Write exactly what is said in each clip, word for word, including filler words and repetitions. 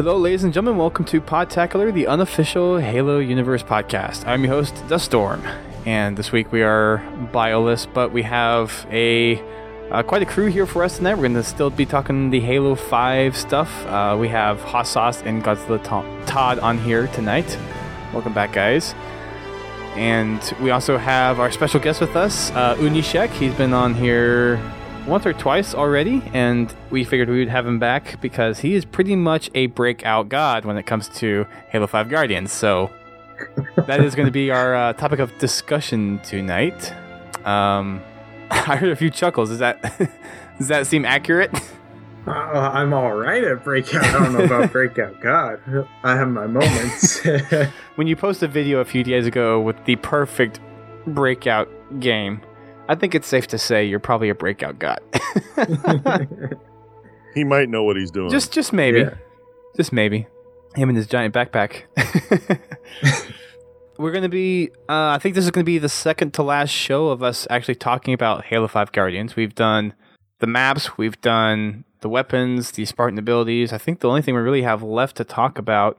Hello, ladies and gentlemen. Welcome to Podtacular, the unofficial Halo Universe podcast. I'm your host, The Storm, and this week we are bioless, but we have a uh, quite a crew here for us tonight. We're going to still be talking the Halo five stuff. Uh, we have Hot Sauce and Godzilla Tom- Todd on here tonight. Welcome back, guys. And we also have our special guest with us, uh, Unishek. He's been on here once or twice already, and we figured we would have him back because he is pretty much a breakout god when it comes to Halo five Guardians. So that is going to be our uh, topic of discussion tonight. Um, I heard a few chuckles. Does that does that seem accurate? Uh, I'm all right at breakout. I don't know about breakout god. I have my moments. When you posted a video a few days ago with the perfect breakout game, I think it's safe to say you're probably a breakout god. He might know what he's doing. Just just maybe. Yeah. Just maybe. Him and his giant backpack. We're going to be, uh, I think this is going to be the second to last show of us actually talking about Halo five Guardians. We've done the maps, we've done the weapons, the Spartan abilities. I think the only thing we really have left to talk about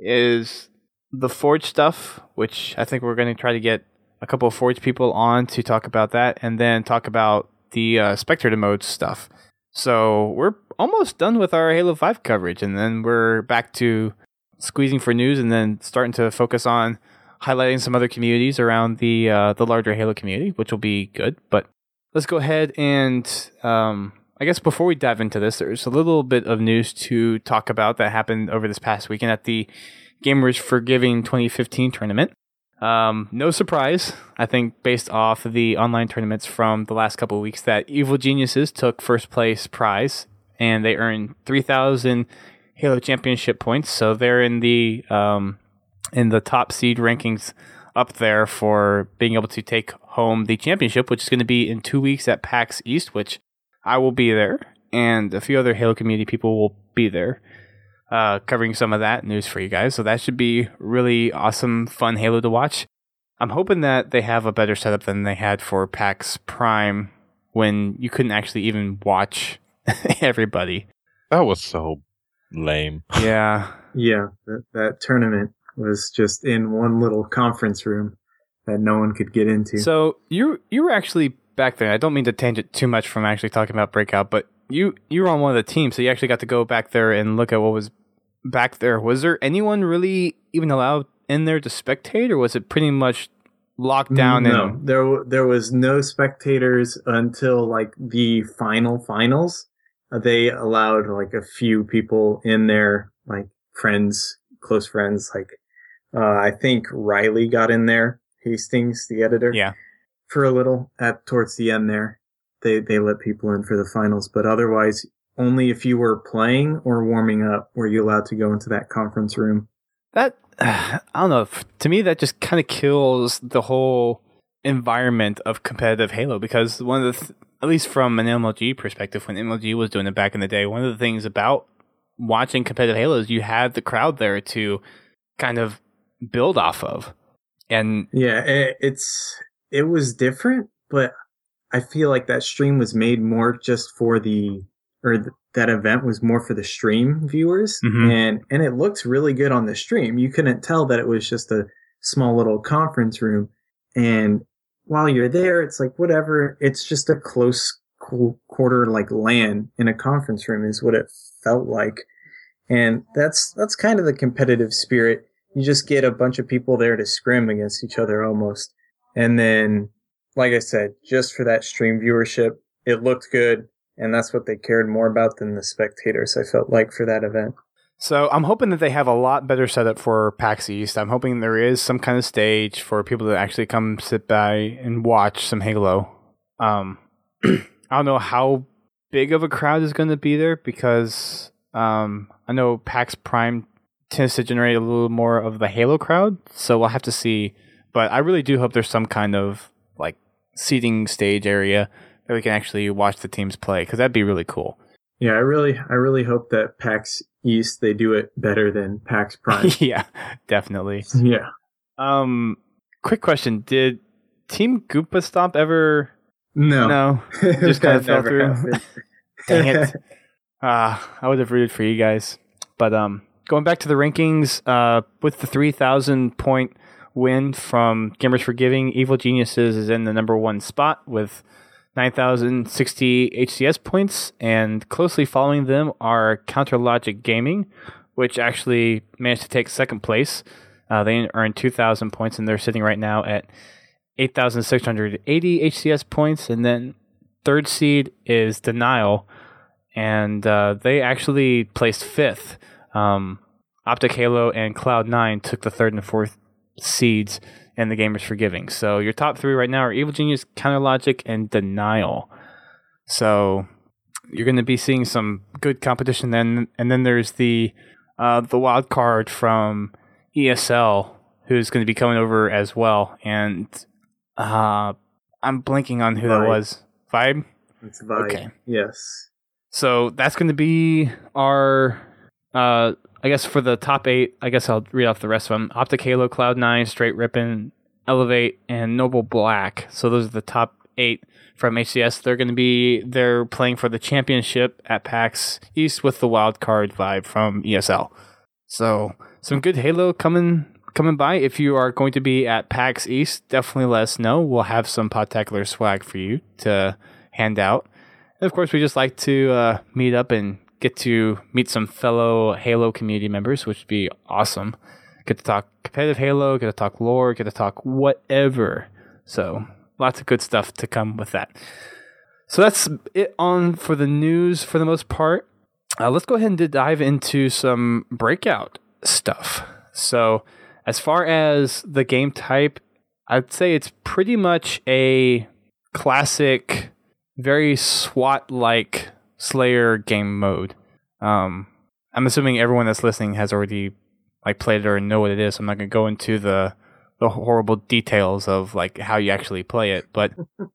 is the Forge stuff, which I think we're going to try to get a couple of Forge people on to talk about that, and then talk about the uh, Spectator mode stuff. So we're almost done with our Halo five coverage, and then we're back to squeezing for news, and then starting to focus on highlighting some other communities around the uh, the larger Halo community, which will be good. But let's go ahead and, um, I guess before we dive into this, there's a little bit of news to talk about that happened over this past weekend at the Gamers for Giving twenty fifteen tournament. Um, no surprise, I think, based off of the online tournaments from the last couple of weeks, that Evil Geniuses took first place prize, and they earned three thousand Halo Championship points. So they're in the um, in the top seed rankings up there for being able to take home the championship, which is going to be in two weeks at PAX East, which I will be there, and a few other Halo community people will be there. Uh, covering some of that news for you guys. So that should be really awesome, fun Halo to watch. I'm hoping that they have a better setup than they had for PAX Prime when you couldn't actually even watch everybody. That was so lame. Yeah. Yeah, that, that tournament was just in one little conference room that no one could get into. So you you were actually back there. I don't mean to tangent too much from actually talking about Breakout, but you, you were on one of the teams, so you actually got to go back there and look at what was back there. Was there anyone really even allowed in there to spectate, or was it pretty much locked down? No, and there there was no spectators until like the final finals. Uh, they allowed like a few people in there, like friends, close friends. Like uh, I think Riley got in there, Hastings, the editor, yeah, for a little at towards the end there. They they let people in for the finals, but otherwise, only if you were playing or warming up were you allowed to go into that conference room. that uh, I don't know. To me, that just kind of kills the whole environment of competitive Halo, because one of the, th- at least from an M L G perspective, when M L G was doing it back in the day, one of the things about watching competitive Halo is you had the crowd there to kind of build off of. And Yeah, it, it's it was different, but I feel like that stream was made more just for the, or th- that event was more for the stream viewers, Mhm. and and it looked really good on the stream. You couldn't tell that it was just a small little conference room, and while you're there, it's like whatever. It's just a close qu- quarter like LAN in a conference room is what it felt like, and that's that's kind of the competitive spirit. You just get a bunch of people there to scrim against each other almost, and then, like I said, just for that stream viewership, it looked good, and that's what they cared more about than the spectators, I felt like, for that event. so I'm hoping that they have a lot better setup for PAX East. I'm hoping there is some kind of stage for people to actually come sit by and watch some Halo. Um, I don't know how big of a crowd is going to be there, because um, I know PAX Prime tends to generate a little more of the Halo crowd, so we'll have to see. But I really do hope there's some kind of like seating stage area that we can actually watch the teams play, because that'd be really cool. Yeah, I really, I really hope that PAX East, they do it better than PAX Prime. Yeah, definitely. Yeah. Um, quick question: did Team Goomba Stomp ever? No. No, just kind of That fell never through. happened. Dang it! Ah, I would have rooted for you guys, but um, going back to the rankings, uh, with the three thousand point win from Gamers for Giving, Evil Geniuses is in the number one spot with nine thousand sixty H C S points, and closely following them are Counter Logic Gaming, which actually managed to take second place. Uh, they earned two thousand points, and they're sitting right now at eight thousand six hundred eighty H C S points. And then third seed is Denial, and uh, they actually placed fifth. Um, Optic Halo and Cloud nine took the third and fourth seeds in the Gamers for Giving. So your top three right now are Evil Genius, Counter Logic, and Denial. So you're going to be seeing some good competition then. And then there's the uh, the wild card from E S L, who's going to be coming over as well. And uh, I'm blanking on who Vibe. that was. Vibe? It's Vibe. Okay. Yes. So that's going to be our, uh, I guess for the top eight, I guess I'll read off the rest of them. Optic Halo, Cloud nine, Straight Rippin', Elevate, and Noble Black. So those are the top eight from H C S. They're going to be, they're playing for the championship at PAX East with the wild card Vibe from E S L. So some good Halo coming coming by. If you are going to be at PAX East, definitely let us know. We'll have some Podtacular swag for you to hand out. And of course, we just like to uh, meet up and get to meet some fellow Halo community members, which would be awesome. Get to talk competitive Halo, get to talk lore, get to talk whatever. So lots of good stuff to come with that. So that's it on for the news for the most part. Uh, let's go ahead and dive into some breakout stuff. So as far as the game type, I'd say it's pretty much a classic, very SWAT-like Slayer game mode. Um, I'm assuming everyone that's listening has already like played it or know what it is. So I'm not going to go into the the horrible details of like how you actually play it. But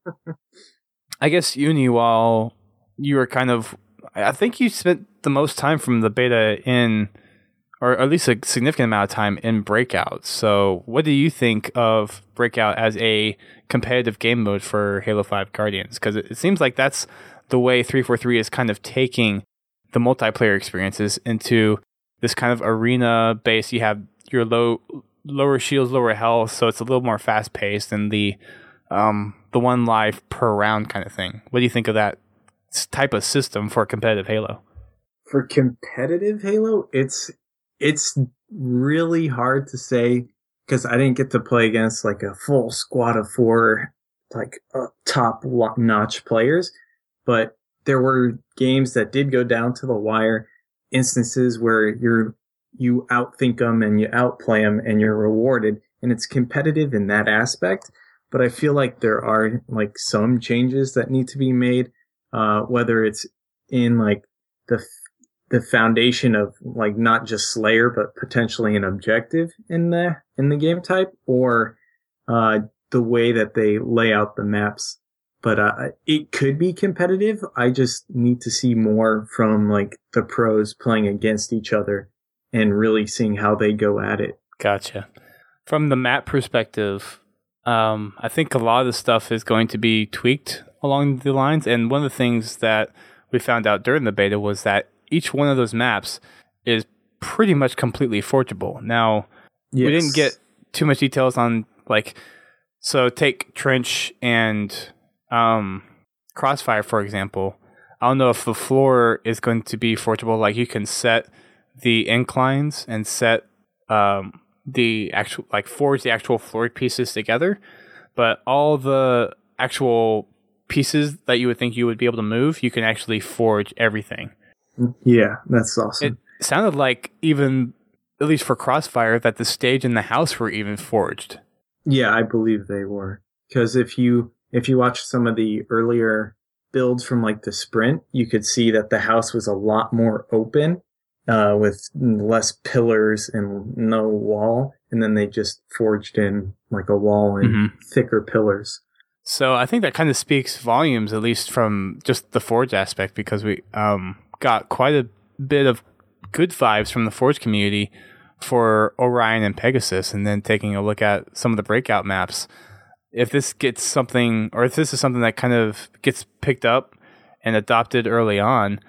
I guess Uni, while you were kind of, I think you spent the most time from the beta in, or at least a significant amount of time in Breakout. So what do you think of Breakout as a competitive game mode for Halo five Guardians? Because it, it seems like that's the way three forty-three is kind of taking the multiplayer experiences into this kind of arena base. You have your low, lower shields, lower health, so it's a little more fast paced than the um, the one life per round kind of thing. What do you think of that type of system for competitive Halo? For competitive Halo, it's it's really hard to say because I didn't get to play against like a full squad of four, like uh, top notch players. But there were games that did go down to the wire, instances where you're you outthink them and you outplay them and you're rewarded, and it's competitive in that aspect. But I feel like there are like some changes that need to be made, uh, whether it's in like the the foundation of like not just Slayer but potentially an objective in the in the game type, or uh, the way that they lay out the maps. But uh, it could be competitive. I just need to see more from like the pros playing against each other and really seeing how they go at it. Gotcha. From the map perspective, um, I think a lot of the stuff is going to be tweaked along the lines. And one of the things that we found out during the beta was that each one of those maps is pretty much completely forgeable. Now, yes. We didn't get too much details on like, so take Trench and um, Crossfire, for example. I don't know if the floor is going to be forgeable. Like you can set the inclines and set um, the actual, like forge the actual floor pieces together. But all the actual pieces that you would think you would be able to move, you can actually forge everything. Yeah, that's awesome. It sounded like even, at least for Crossfire, that the stage and the house were even forged. Yeah, I believe they were. Because if you if you watch some of the earlier builds from like the Sprint, you could see that the house was a lot more open, uh, with less pillars and no wall. And then they just forged in like a wall and mm-hmm. thicker pillars. So I think that kind of speaks volumes, at least from just the Forge aspect, because we um, got quite a bit of good vibes from the Forge community for Orion and Pegasus, and then taking a look at some of the breakout maps. If this gets something, or if this is something that kind of gets picked up and adopted early on,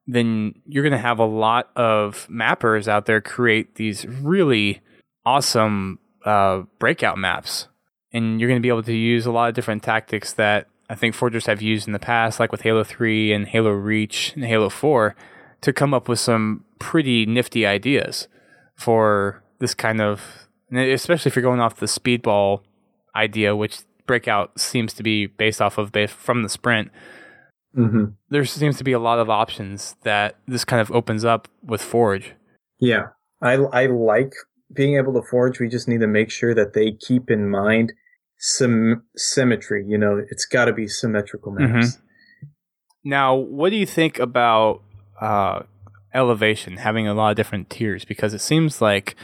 then you're going to have a lot of mappers out there create these really awesome uh, breakout maps. And you're going to be able to use a lot of different tactics that I think forgers have used in the past, like with Halo three and Halo Reach and Halo four, to come up with some pretty nifty ideas for this kind of, especially if you're going off the speedball idea, which Breakout seems to be based off of based from the Sprint. Mm-hmm. There seems to be a lot of options that this kind of opens up with Forge. Yeah, I, I like being able to forge. We just need to make sure that they keep in mind some symmetry. You know, it's got to be symmetrical maps. Mm-hmm. Now, what do you think about uh, elevation, having a lot of different tiers? Because it seems like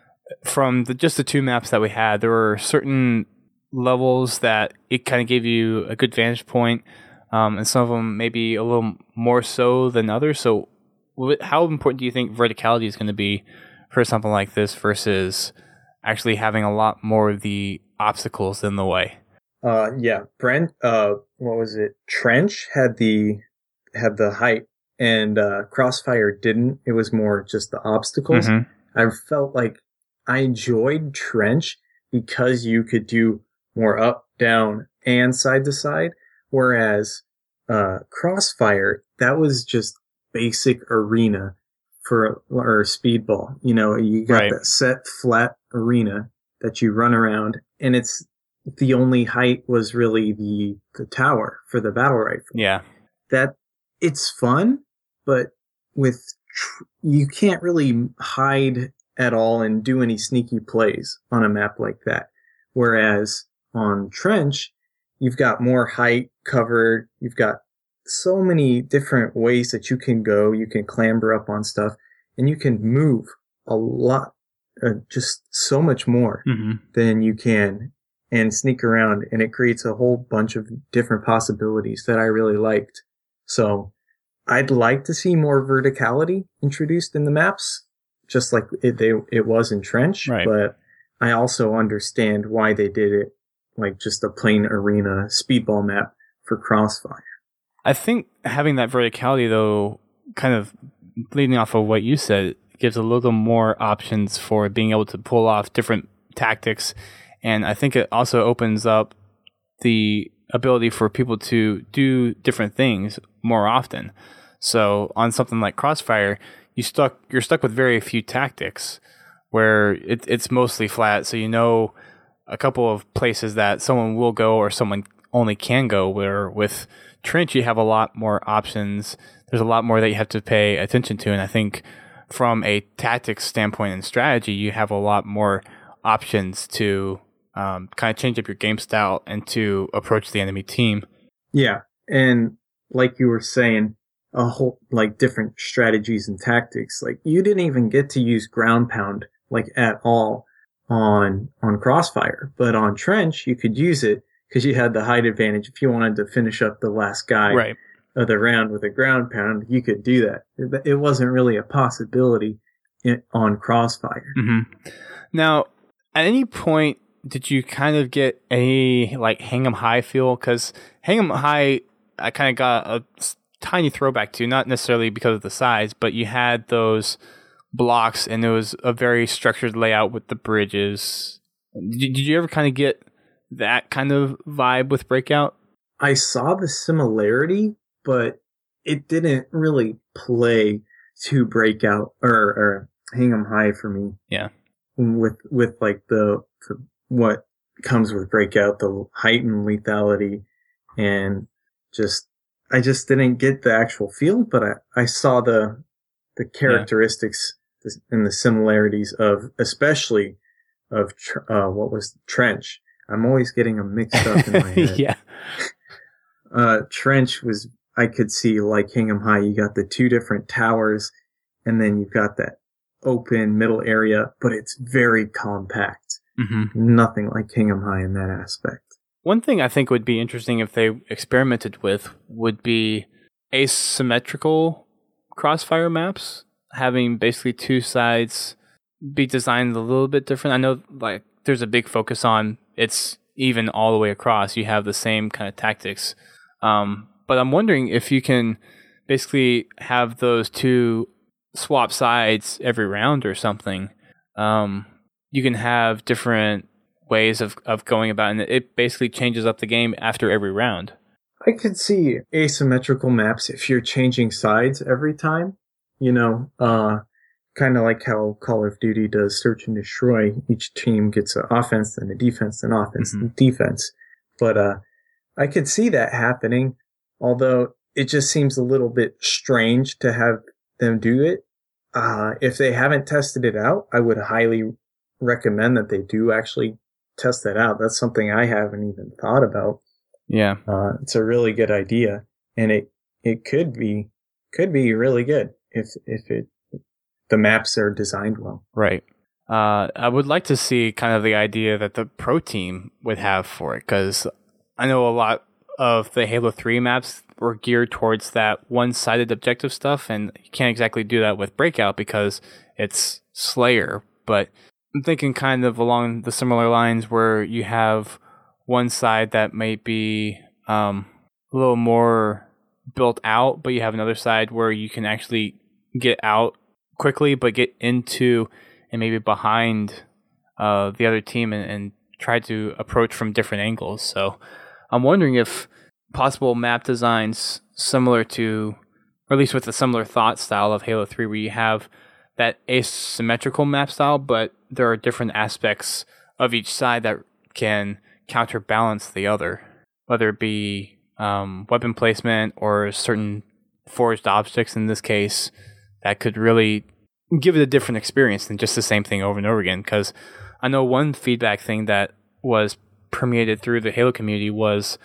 from the, just the two maps that we had, there were certain levels that it kind of gave you a good vantage point, um, and some of them maybe a little more so than others. So how important do you think verticality is going to be for something like this versus actually having a lot more of the obstacles in the way? Uh, yeah, Brent, uh, what was it? Trench had the, had the height, and, uh, Crossfire didn't. It was more just the obstacles. Mm-hmm. I felt like I enjoyed Trench because you could do more up, down, and side to side. Whereas, uh, Crossfire, that was just basic arena for, or speedball. You know, you got right. that set flat arena that you run around, and it's, the only height was really the, the tower for the battle rifle. Yeah. That, it's fun, but with, tr- you can't really hide at all and do any sneaky plays on a map like that. Whereas on Trench, you've got more height covered. You've got so many different ways that you can go. You can clamber up on stuff, and you can move a lot, uh, just so much more mm-hmm. than you can, and sneak around. And it creates a whole bunch of different possibilities that I really liked. So I'd like to see more verticality introduced in the maps, just like it, they, it was in Trench. Right. But I also understand why they did it like just a plain arena speedball map for Crossfire. I think having that verticality, though, kind of leading off of what you said, gives a little more options for being able to pull off different tactics. And I think it also opens up the ability for people to do different things more often. So on something like Crossfire, you stuck you're stuck with very few tactics, where it, it's mostly flat. So you know a couple of places that someone will go or someone only can go, where with Trench you have a lot more options. There's a lot more that you have to pay attention to, and I think from a tactics standpoint and strategy, you have a lot more options to um, kind of change up your game style and to approach the enemy team. Yeah, and like you were saying, a whole like different strategies and tactics. Like you didn't even get to use ground pound like at all on on Crossfire, but on Trench you could use it because you had the height advantage. If you wanted to finish up the last guy right. of the round with a ground pound, you could do that. It, it wasn't really a possibility in, on Crossfire. Mm-hmm. Now, at any point, did you kind of get any like Hang 'em High feel? Because Hang 'em High, I kind of got a tiny throwback to, not necessarily because of the size, but you had those blocks and it was a very structured layout with the bridges. Did, did you ever kind of get that kind of vibe with Breakout? I saw the similarity, but it didn't really play to Breakout or, or Hang 'em High for me. Yeah. With, with like the, the, what comes with Breakout, the heightened lethality, and just, I just didn't get the actual feel, but I, I saw the, the characteristics yeah. and the similarities of, especially of, uh, what was Trench. I'm always getting them mixed up in my head. yeah. Uh, Trench was, I could see like Hang 'em High, you got the two different towers, and then you've got that open middle area, but it's very compact. Mm-hmm. Nothing like Hang 'em High in that aspect. One thing I think would be interesting if they experimented with would be asymmetrical Crossfire maps, having basically two sides be designed a little bit different. I know like there's a big focus on it's even all the way across. You have the same kind of tactics. Um, but I'm wondering if you can basically have those two swap sides every round or something, um, you can have different ways of, of going about it, and it basically changes up the game after every round. I could see asymmetrical maps if you're changing sides every time. You know, uh, kind of like how Call of Duty does Search and Destroy. Each team gets an offense, then a defense, then offense, Mhm. and defense. But uh, I could see that happening, although it just seems a little bit strange to have them do it. Uh, if they haven't tested it out, I would highly recommend that they do actually test that out. That's something I haven't even thought about. Yeah. Uh, it's a really good idea, and it, it could be could be really good if if it the maps are designed well. Right. Uh, I would like to see kind of the idea that the pro team would have for it, because I know a lot of the Halo three maps were geared towards that one-sided objective stuff, and you can't exactly do that with Breakout because it's Slayer. But I'm thinking kind of along the similar lines where you have one side that may be um, a little more built out, but you have another side where you can actually get out quickly, but get into and maybe behind uh, the other team and, and try to approach from different angles. So I'm wondering if possible map designs similar to, or at least with a similar thought style of Halo three, where you have that asymmetrical map style, but there are different aspects of each side that can counterbalance the other, whether it be um, weapon placement or certain forged objects in this case, that could really give it a different experience than just the same thing over and over again. Because I know one feedback thing that was permeated through the Halo community was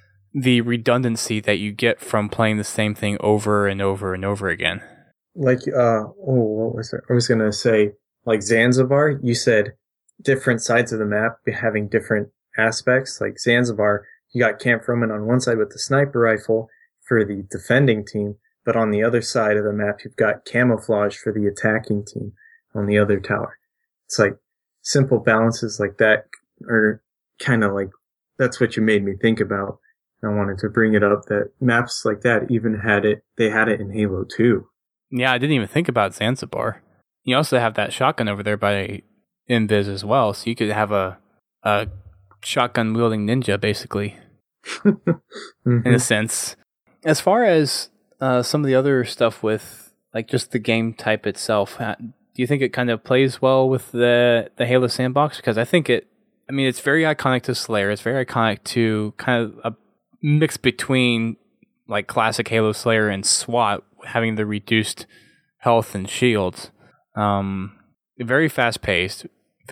the redundancy that you get from playing the same thing over and over and over again. Like, uh, oh, what was it? I was going to say, like Zanzibar, you said different sides of the map having different aspects. Like Zanzibar, you got Camp Roman on one side with the sniper rifle for the defending team, but on the other side of the map, you've got camouflage for the attacking team on the other tower. It's like simple balances like that are kind of like, that's what you made me think about. I wanted to bring it up that maps like that even had it, they had it in Halo two. Yeah, I didn't even think about Zanzibar. You also have that shotgun over there by Invis as well, so you could have a, a shotgun wielding ninja, basically, mm-hmm. in a sense. As far as uh, some of the other stuff with, like, just the game type itself, uh, do you think it kind of plays well with the, the Halo sandbox? Because I think it, I mean, it's very iconic to Slayer. It's very iconic to kind of a mix between, like, classic Halo Slayer and SWAT, having the reduced health and shields. Um, very fast paced,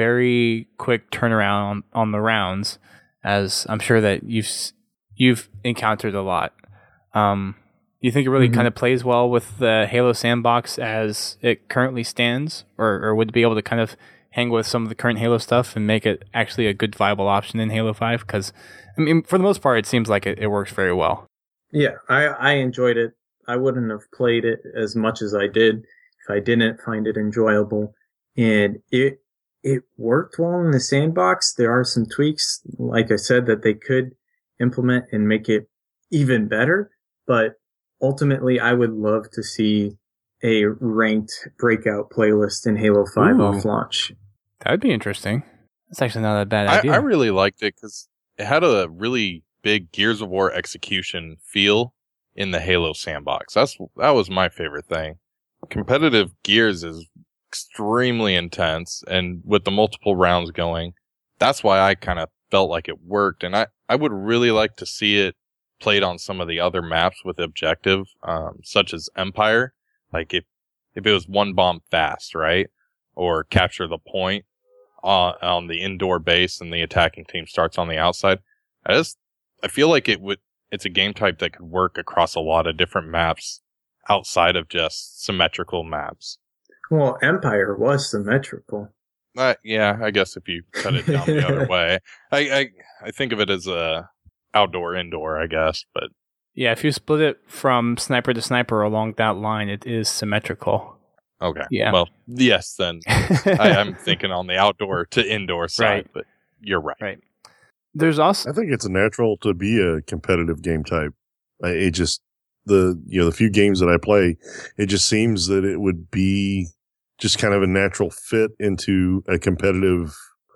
very quick turnaround on, on the rounds, as I'm sure that you've you've encountered a lot. Um, do you think it really mm-hmm. kind of plays well with the Halo sandbox as it currently stands, or or would it be able to kind of hang with some of the current Halo stuff and make it actually a good viable option in Halo five? Because I mean, for the most part, it seems like it, it works very well. Yeah, I I enjoyed it. I wouldn't have played it as much as I did if I didn't find it enjoyable. And it it worked well in the sandbox. There are some tweaks, like I said, that they could implement and make it even better. But ultimately, I would love to see a ranked breakout playlist in Halo five Ooh. Off launch. That would be interesting. That's actually not a bad I, idea. I really liked it because it had a really big Gears of War execution feel in the Halo sandbox. That's that was my favorite thing. Competitive Gears is extremely intense, and with the multiple rounds going, that's why I kind of felt like it worked. And I, I would really like to see it played on some of the other maps with objective, um, such as Empire. Like if if it was one bomb fast, right, or capture the point on on the indoor base, and the attacking team starts on the outside. I just I feel like it would. It's a game type that could work across a lot of different maps outside of just symmetrical maps. Well, Empire was symmetrical. Uh, yeah, I guess if you cut it down the other way. I, I I think of it as a outdoor, indoor, I guess. But yeah, if you split it from sniper to sniper along that line, it is symmetrical. Okay. Yeah. Well, yes, then I am thinking on the outdoor to indoor side, right. But you're right. Right. There's also, I think it's natural to be a competitive game type. It just the, you know, the few games that I play, it just seems that it would be just kind of a natural fit into a competitive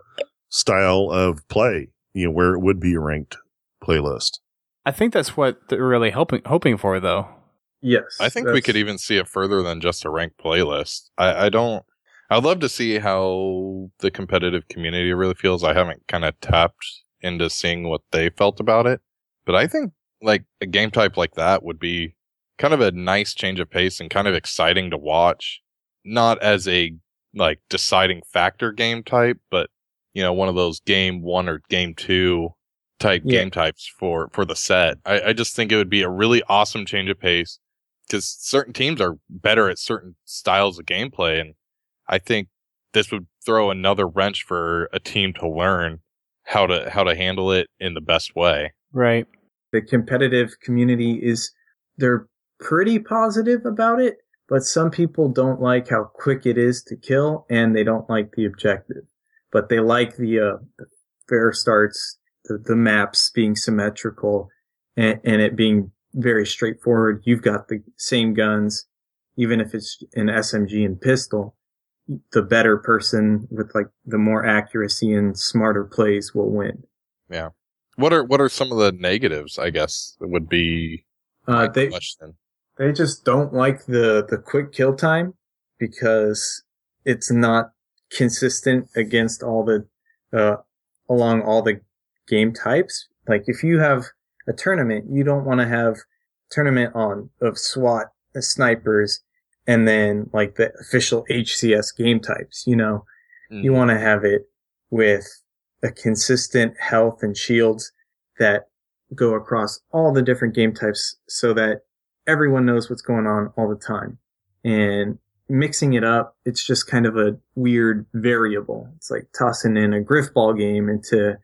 style of play, you know, where it would be a ranked playlist. I think that's what they're really hoping hoping for, though. Yes. I think we could even see it further than just a ranked playlist. I, I don't. I'd love to see how the competitive community really feels. I haven't kind of tapped into seeing what they felt about it, but I think like a game type like that would be kind of a nice change of pace and kind of exciting to watch. Not as a like deciding factor game type, but you know, one of those game one or game two type Yeah. game types for, for the set. I, I just think it would be a really awesome change of pace because certain teams are better at certain styles of gameplay. And I think this would throw another wrench for a team to learn how to, how to handle it in the best way. Right. The competitive community is, they're pretty positive about it, but some people don't like how quick it is to kill, and they don't like the objective. But they like the, uh, the fair starts, the, the maps being symmetrical, and, and it being very straightforward. You've got the same guns, even if it's an S M G and pistol. The better person with like the more accuracy and smarter plays will win. Yeah. What are, what are some of the negatives, I guess, that would be Uh, my they, question. They just don't like the, the quick kill time because it's not consistent against all the, uh, along all the game types. Like if you have a tournament, you don't want to have tournament on of SWAT, uh, snipers, and then like the official H C S game types, you know, Mm. you want to have it with a consistent health and shields that go across all the different game types so that everyone knows what's going on all the time. And mixing it up, it's just kind of a weird variable. It's like tossing in a Griffball game into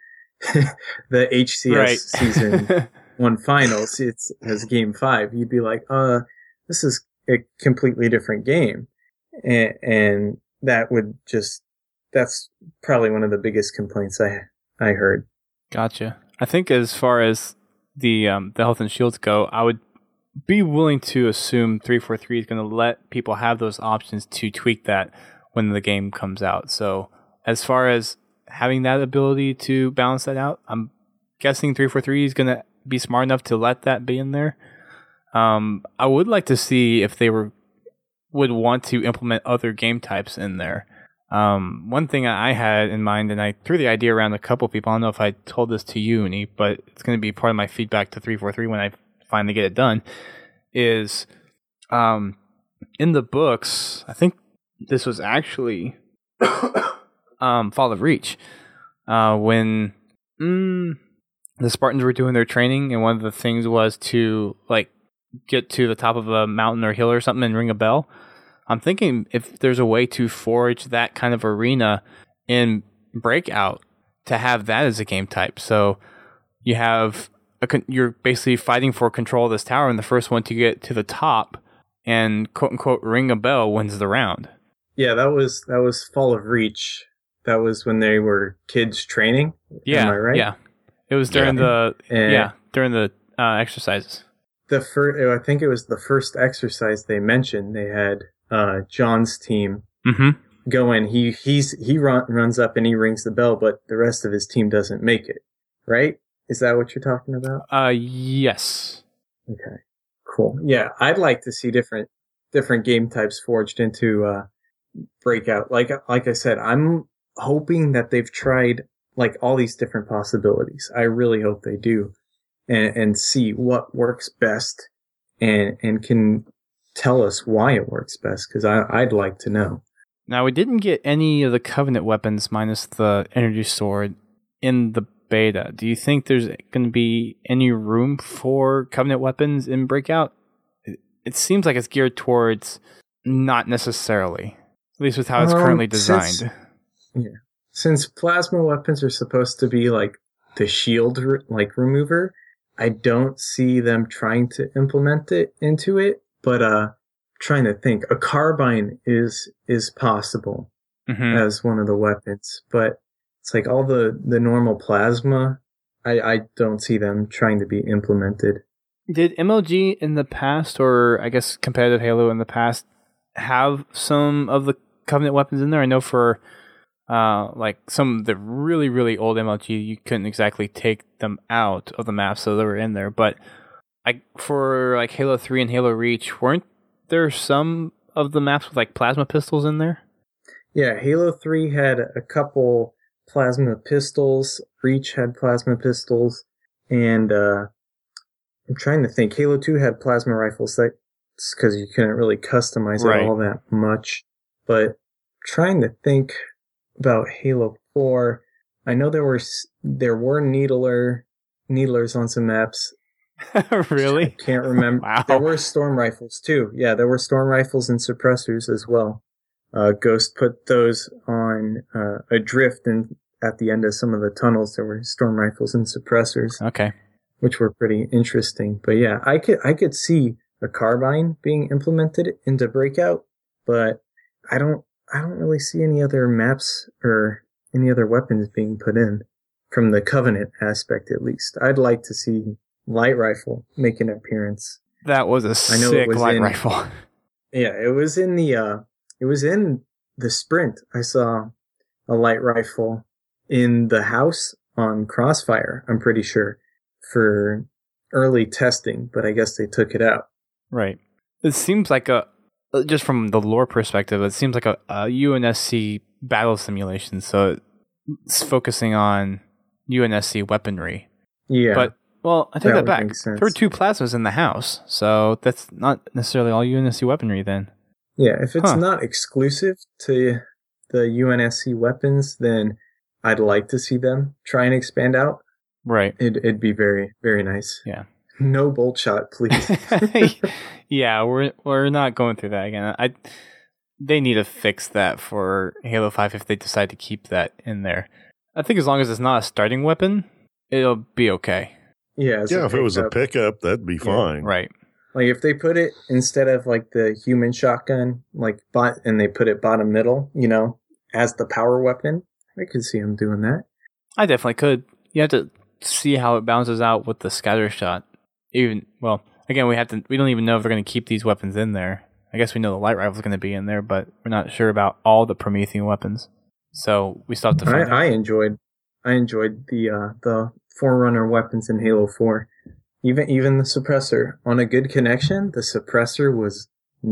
the H C S Right. season one finals. It's as game five. You'd be like, uh, this is a completely different game. And, and that would just, that's probably one of the biggest complaints I, I heard. Gotcha. I think as far as the um, the health and shields go, I would be willing to assume three forty-three is going to let people have those options to tweak that when the game comes out. So as far as having that ability to balance that out, I'm guessing three forty-three is going to be smart enough to let that be in there. Um, I would like to see if they were would want to implement other game types in there. Um, one thing I had in mind, and I threw the idea around a couple people, I don't know if I told this to you, Uni, but it's going to be part of my feedback to three forty-three when I finally get it done, is um, in the books, I think this was actually um, Fall of Reach, uh, when mm, the Spartans were doing their training, and one of the things was to like get to the top of a mountain or hill or something and ring a bell. I'm thinking if there's a way to forge that kind of arena in Breakout to have that as a game type. So you have a con- you're basically fighting for control of this tower, and the first one to get to the top and quote unquote ring a bell wins the round. Yeah, that was that was Fall of Reach. That was when they were kids training. Yeah, Am I right? yeah. It was during Yeah. the And yeah during the uh, exercises. the first, I think it was the first exercise they mentioned. They had uh, John's team Mm-hmm. go in. He he's he run, runs up and he rings the bell, but the rest of his team doesn't make it. Right? Is that what you're talking about? Uh, yes. Okay, cool. Yeah, I'd like to see different different game types forged into uh, Breakout. Like like I said, I'm hoping that they've tried like all these different possibilities. I really hope they do, and and see what works best, and and can tell us why it works best. Because I I'd like to know. Now, we didn't get any of the Covenant weapons minus the energy sword in the beta. Do you think there's going to be any room for Covenant weapons in Breakout? It, it seems like it's geared towards not necessarily, at least with how it's Um, currently designed. since- Yeah, since plasma weapons are supposed to be like the shield re- like remover, I don't see them trying to implement it into it. But uh, trying to think, a carbine is is possible Mhm. as one of the weapons, but it's like all the the normal plasma. I I don't see them trying to be implemented. Did M L G in the past, or I guess competitive Halo in the past, have some of the Covenant weapons in there? I know for uh, like some of the really, really old M L G, you couldn't exactly take them out of the map, so they were in there. But I, for like Halo three and Halo Reach, weren't there some of the maps with like plasma pistols in there? Yeah, Halo three had a couple plasma pistols. Reach had plasma pistols. And uh, I'm trying to think. Halo two had plasma rifles. That's because you couldn't really customize Right. it all that much. But trying to think about Halo four, I know there were s- there were needler needlers on some maps. Really? Can't remember. Wow. There were storm rifles too. Yeah, there were storm rifles and suppressors as well. Uh, Ghost put those on uh, Adrift, and at the end of some of the tunnels, there were storm rifles and suppressors, Okay. which were pretty interesting. But yeah, I could I could see a carbine being implemented into Breakout, but I don't I don't really see any other maps or any other weapons being put in from the Covenant aspect, at least. I'd like to see light rifle make an appearance. That was a I know it sick was light in- rifle. Yeah, it was in the uh it was in the Sprint. I saw a light rifle in the house on Crossfire, I'm pretty sure, for early testing, but I guess they took it out. Right. It seems like a, just from the lore perspective, it seems like a, a U N S C battle simulation. So it's focusing on U N S C weaponry. Yeah. But, well, I take That that, would back. make sense. There were two plasmas in the house. So that's not necessarily all U N S C weaponry then. yeah, if it's Huh. not exclusive to the U N S C weapons, then I'd like to see them try and expand out. Right. It, it'd be very, very nice. Yeah. No bolt shot, please. Yeah, we're we're not going through that again. I they need to fix that for Halo five if they decide to keep that in there. I think as long as it's not a starting weapon, it'll be okay. Yeah, as Yeah, if it was a pickup. pickup, that'd be fine. Right. Like if they put it instead of like the human shotgun, like bot, and they put it bottom middle, you know, as the power weapon, I could see them doing that. I definitely could. You have to see how it balances out with the scatter shot. Even well, again, we have to. We don't even know if they're going to keep these weapons in there. I guess we know the light rifle is going to be in there, but we're not sure about all the Promethean weapons. So we still have to I, find out. I enjoyed, I enjoyed the uh, the Forerunner weapons in Halo four. Even even the suppressor on a good connection, the suppressor was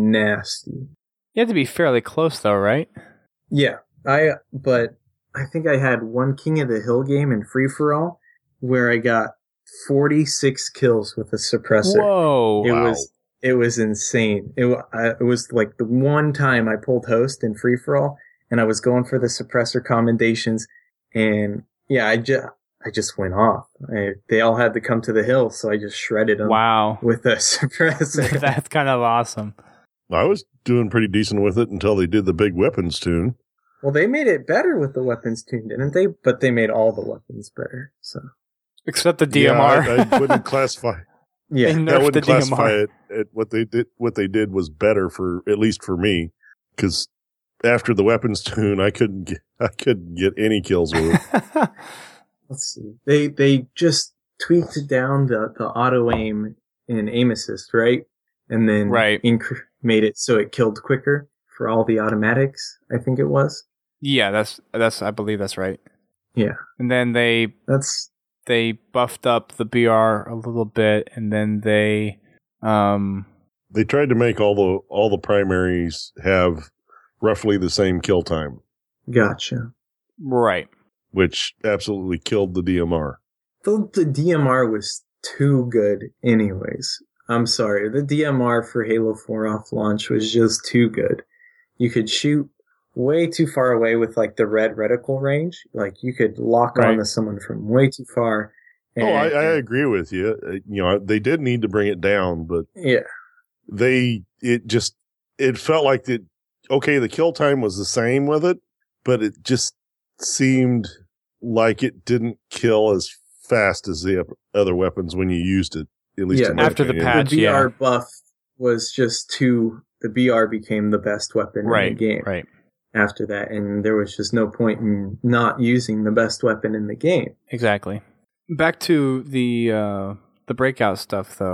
nasty. You have to be fairly close, though, right? Yeah, I but I think I had one King of the Hill game in Free for All where I got forty-six kills with a suppressor. Whoa! It Wow. was it was insane. It wa- I, it was like the one time I pulled host in free for all, and I was going for the suppressor commendations, and yeah, I just I just went off. I, they all had to come to the hill, so I just shredded them Wow, with a suppressor. that's kind of awesome. I was doing pretty decent with it until they did the big weapons tune. Well, they made it better with the weapons tune, didn't they? But they made all the weapons better. So Except the D M R. Yeah, I, I wouldn't classify. yeah, They I nerfed the wouldn't D M classify R. it. At what they did, what they did was better for at least for me, because after the weapons tune, I couldn't get I couldn't get any kills with it. let's see. They they just tweaked down the, the auto aim and aim assist, right? And then Right. inc- made it so it killed quicker for all the automatics, I think it was. Yeah, that's that's. I believe that's right. Yeah. And then they That's they buffed up the B R a little bit, and then they, um, They tried to make all the all the primaries have roughly the same kill time, gotcha. right. which absolutely killed the D M R. The, the D M R was too good anyways. I'm sorry. The D M R for Halo four off launch was just too good. You could shoot way too far away with like the red reticle range. Like you could lock Right. onto someone from way too far. Oh, I, I agree with you. Uh, You know, they did need to bring it down, but yeah. they it just it felt like it. Okay, the kill time was the same with it, but it just seemed like it didn't kill as fast as the other weapons when you used it. At least Yeah, in my after the opinion. patch. The B R yeah. buff was just too. The B R became the best weapon Right. in the game Right. after that, and there was just no point in not using the best weapon in the game. Exactly. Back to the uh, the breakout stuff, though.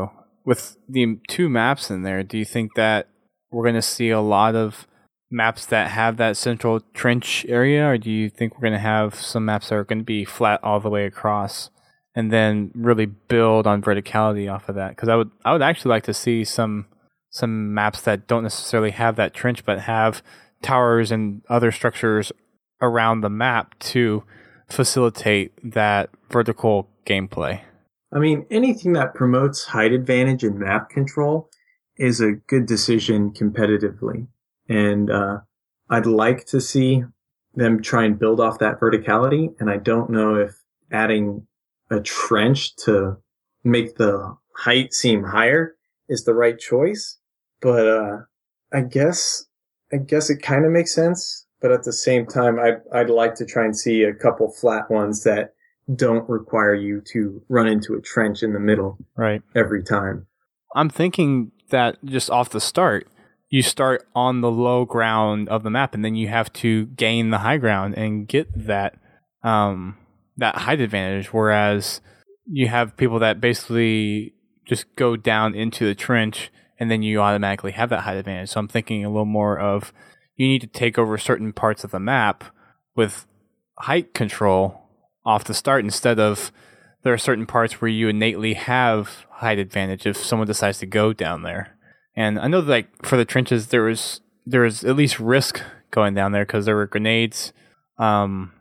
with the two maps in there, do you think that we're going to see a lot of maps that have that central trench area, or do you think we're going to have some maps that are going to be flat all the way across, and then really build on verticality off of that? Because I would, I would actually like to see some some maps that don't necessarily have that trench, but have towers and other structures around the map to facilitate that vertical gameplay. I mean, anything that promotes height advantage in map control is a good decision competitively. And uh, I'd like to see them try and build off that verticality. And I don't know if adding a trench to make the height seem higher is the right choice. But uh, I guess I guess it kind of makes sense. But at the same time, I'd, I'd like to try and see a couple flat ones that don't require you to run into a trench in the middle right every time. I'm thinking that just off the start, you start on the low ground of the map, and then you have to gain the high ground and get that um, that height advantage. Whereas you have people that basically just go down into the trench, and then you automatically have that height advantage. So I'm thinking a little more of you need to take over certain parts of the map with height control off the start, instead of there are certain parts where you innately have height advantage if someone decides to go down there. And I know that, like, for the trenches, there was there was at least risk going down there because there were grenades um,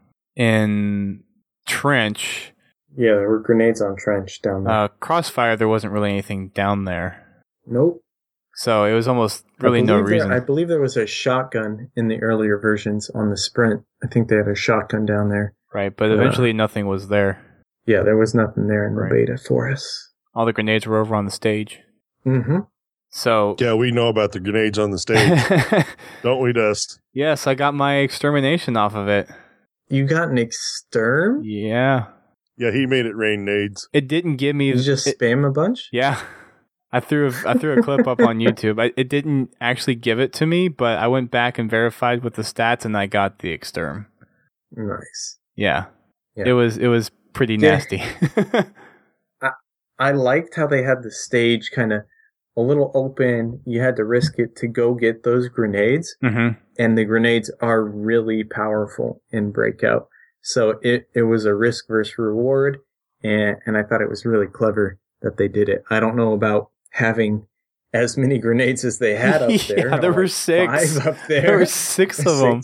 in trench. Yeah, there were grenades on trench down there. Uh, Crossfire, there wasn't really anything down there. Nope. So it was almost really no reason. There, I believe there was a shotgun in the earlier versions on the Sprint. I think they had a shotgun down there. Right, but eventually uh, nothing was there. Yeah, there was nothing there in the right. beta for us. All the grenades were over on the stage. Mm-hmm. So yeah, we know about the grenades on the stage, don't we, Dust? Yes, I got my extermination off of it. You got an exterm? Yeah. Yeah, he made it rain nades. It didn't give me. You just it, spam a bunch? Yeah. I threw a, I threw a clip up on YouTube. I, it didn't actually give it to me, but I went back and verified with the stats, and I got the exterm. Nice. Yeah. yeah. It was it was pretty nasty. Yeah. I I liked how they had the stage kind of a little open. You had to risk it to go get those grenades, mm-hmm. and the grenades are really powerful in Breakout. So it, it was a risk versus reward, and and I thought it was really clever that they did it. I don't know about having as many grenades as they had up there. Yeah, there were six. Five up there. There were six of them.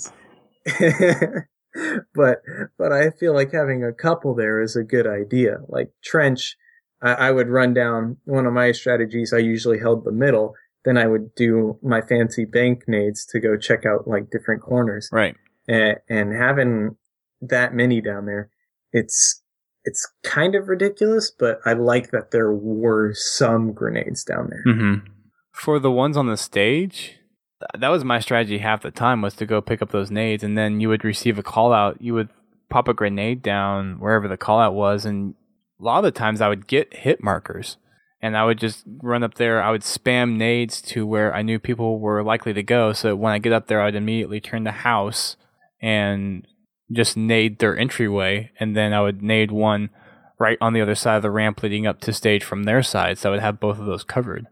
but but I feel like having a couple there is a good idea. Like trench, I, I would run down one of my strategies. I usually held the middle. Then I would do my fancy bank nades to go check out like different corners. Right. And, and having that many down there, it's it's kind of ridiculous, but I like that there were some grenades down there. Mm-hmm. For the ones on the stage, th- that was my strategy half the time, was to go pick up those nades, and then you would receive a call out. You would pop a grenade down wherever the call out was, and a lot of the times I would get hit markers, and I would just run up there. I would spam nades to where I knew people were likely to go, so when I get up there, I would immediately turn the house and just nade their entryway, and then I would nade one right on the other side of the ramp leading up to stage from their side, so I would have both of those covered.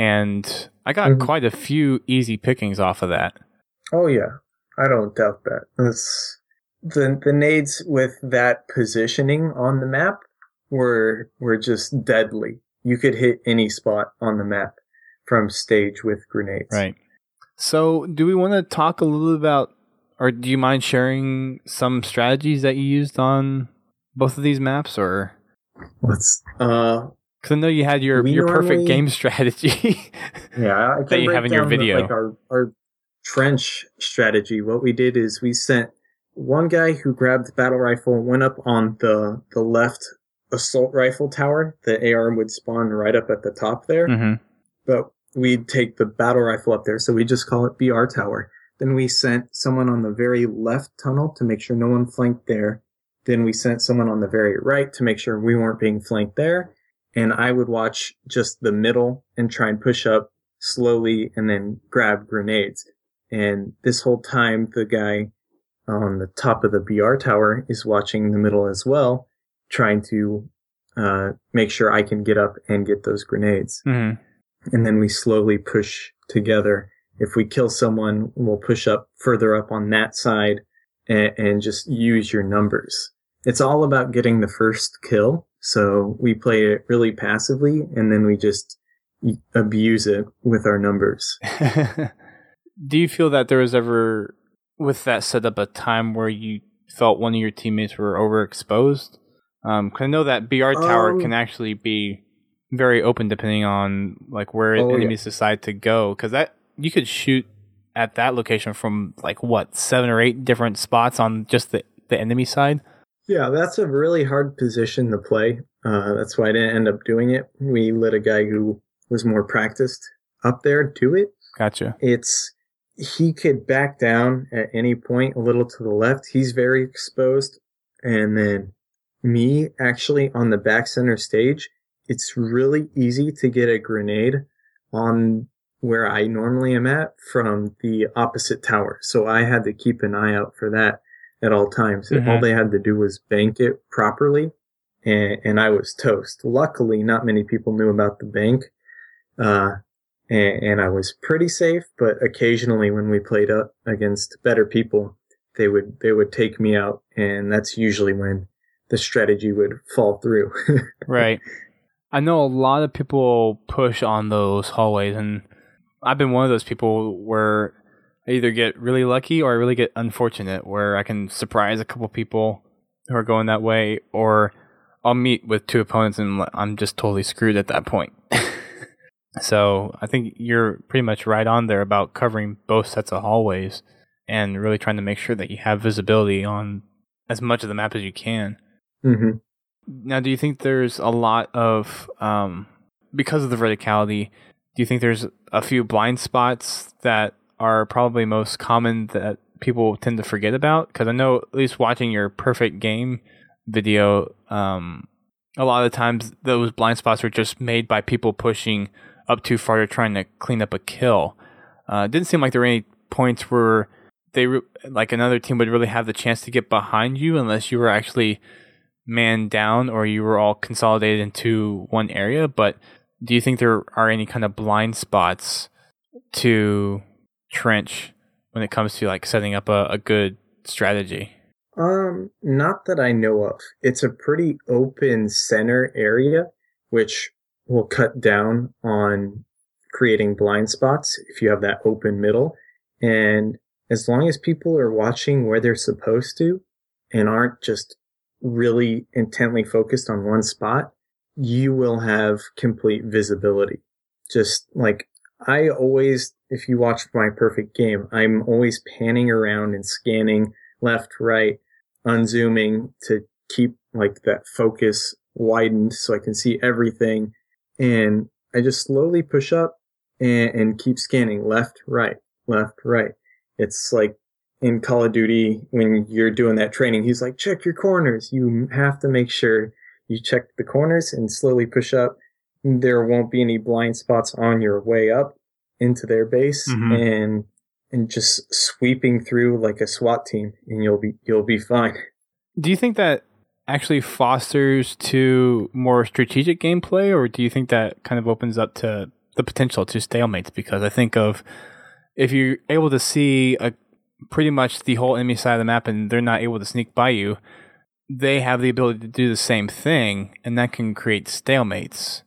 And I got mm-hmm. quite a few easy pickings off of that. Oh yeah, I don't doubt that. It's, the the nades with that positioning on the map were were just deadly. You could hit any spot on the map from stage with grenades. Right. So, do we want to talk a little about, or do you mind sharing some strategies that you used on both of these maps, or? Let's, uh, because I know you had your, your normally, perfect game strategy. Yeah, I can that you have in your video. The, like our, our trench strategy. What we did is we sent one guy who grabbed the battle rifle, went up on the, the left assault rifle tower. The A R would spawn right up at the top there. Mm-hmm. But we'd take the battle rifle up there, so we just call it B R tower. Then we sent someone on the very left tunnel to make sure no one flanked there. Then we sent someone on the very right to make sure we weren't being flanked there. And I would watch just the middle and try and push up slowly and then grab grenades. And this whole time, the guy on the top of the B R tower is watching the middle as well, trying to uh, make sure I can get up and get those grenades. Mm-hmm. And then we slowly push together. If we kill someone, we'll push up further up on that side and, and just use your numbers. It's all about getting the first kill. So we play it really passively, and then we just abuse it with our numbers. Do you feel that there was ever, with that setup, a time where you felt one of your teammates were overexposed? Um, 'cause I know that B R tower Um, can actually be very open depending on like where Oh, enemies decide to go. Because that you could shoot at that location from like what seven or eight different spots on just the the enemy side. Yeah, that's a really hard position to play. Uh, that's why I didn't end up doing it. We let a guy who was more practiced up there do it. Gotcha. It's he could back down at any point a little to the left. He's very exposed. And then me actually on the back center stage, it's really easy to get a grenade on where I normally am at from the opposite tower. So I had to keep an eye out for that at all times. Mhm. All they had to do was bank it properly, and, and I was toast. Luckily, not many people knew about the bank, uh, and, and I was pretty safe. But occasionally, when we played up against better people, they would they would take me out, and that's usually when the strategy would fall through. Right. I know a lot of people push on those hallways, and I've been one of those people where I either get really lucky or I really get unfortunate, where I can surprise a couple people who are going that way, or I'll meet with two opponents and I'm just totally screwed at that point. So I think you're pretty much right on there about covering both sets of hallways and really trying to make sure that you have visibility on as much of the map as you can. Mm-hmm. Now, do you think there's a lot of, um, because of the verticality, do you think there's a few blind spots that are probably most common that people tend to forget about? Because I know, at least watching your perfect game video, um, a lot of the times those blind spots are just made by people pushing up too far to trying to clean up a kill. Uh, it didn't seem like there were any points where they, re- like another team would really have the chance to get behind you unless you were actually man down or you were all consolidated into one area. But do you think there are any kind of blind spots to trench when it comes to like setting up a, a good strategy? Um, not that I know of. It's a pretty open center area, which will cut down on creating blind spots if you have that open middle. And as long as people are watching where they're supposed to and aren't just really intently focused on one spot, you will have complete visibility. Just like I always, if you watch my perfect game, I'm always panning around and scanning left, right, unzooming to keep like that focus widened so I can see everything. And I just slowly push up and, and keep scanning left, right, left, right. It's like in Call of Duty, when you're doing that training, he's like, check your corners. You have to make sure you check the corners and slowly push up. There won't be any blind spots on your way up into their base, Mm-hmm. and and just sweeping through like a SWAT team, and you'll be you'll be fine. Do you think that actually fosters to more strategic gameplay, or do you think that kind of opens up to the potential to stalemates? Because I think of if you're able to see a pretty much the whole enemy side of the map and they're not able to sneak by you, they have the ability to do the same thing, and that can create stalemates.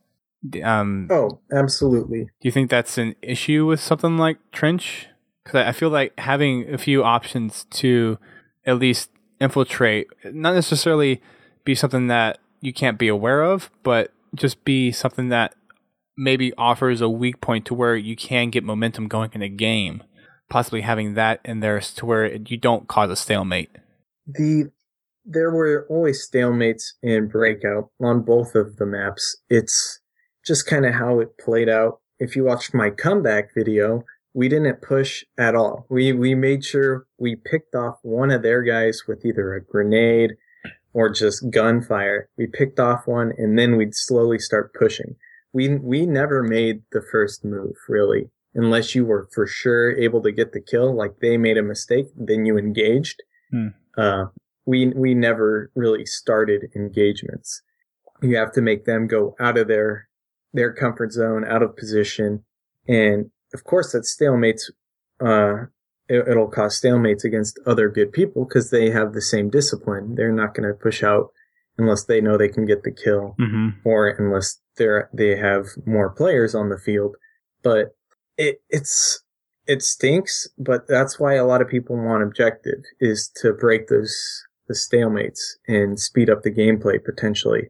Um, Oh, absolutely. do you think that's an issue with something like Trench? Because I I feel like having a few options to at least infiltrate, not necessarily be something that you can't be aware of, but just be something that maybe offers a weak point to where you can get momentum going in a game. Possibly having that in there to where you don't cause a stalemate. The there were always stalemates in Breakout on both of the maps. It's just kind of how it played out. If you watched my comeback video, we didn't push at all. We we made sure we picked off one of their guys with either a grenade or just gunfire. We picked off one, and then we'd slowly start pushing. We we never made the first move, really, unless you were for sure able to get the kill. Like they made a mistake, then you engaged. Hmm. Uh, we we never really started engagements. you have to make them go out of their their comfort zone, out of position. And of course that stalemates, uh, it, it'll cause stalemates against other good people because they have the same discipline. They're not going to push out unless they know they can get the kill, Mm-hmm. or unless they're, they have more players on the field. But it, it's, it stinks, but that's why a lot of people want objective, is to break those, the stalemates and speed up the gameplay potentially.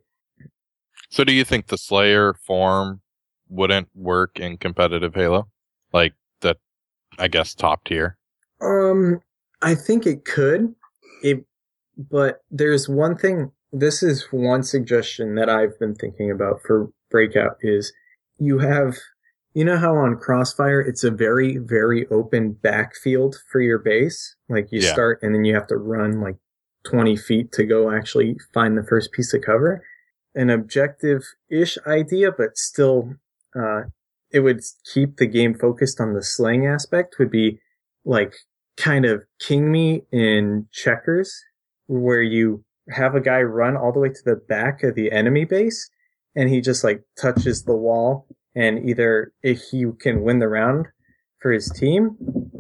So do you think the Slayer form wouldn't work in competitive Halo? Like the, I guess, top tier? Um, I think it could, it, but there's one thing, this is one suggestion that I've been thinking about for Breakout is you have, you know how on Crossfire, it's a very, very open backfield for your base? Like you Yeah. start and then you have to run like twenty feet to go actually find the first piece of cover. An objective-ish idea, but still, uh, it would keep the game focused on the slaying aspect, would be like kind of King Me in Checkers, where you have a guy run all the way to the back of the enemy base, and he just like touches the wall, and either if he can win the round for his team,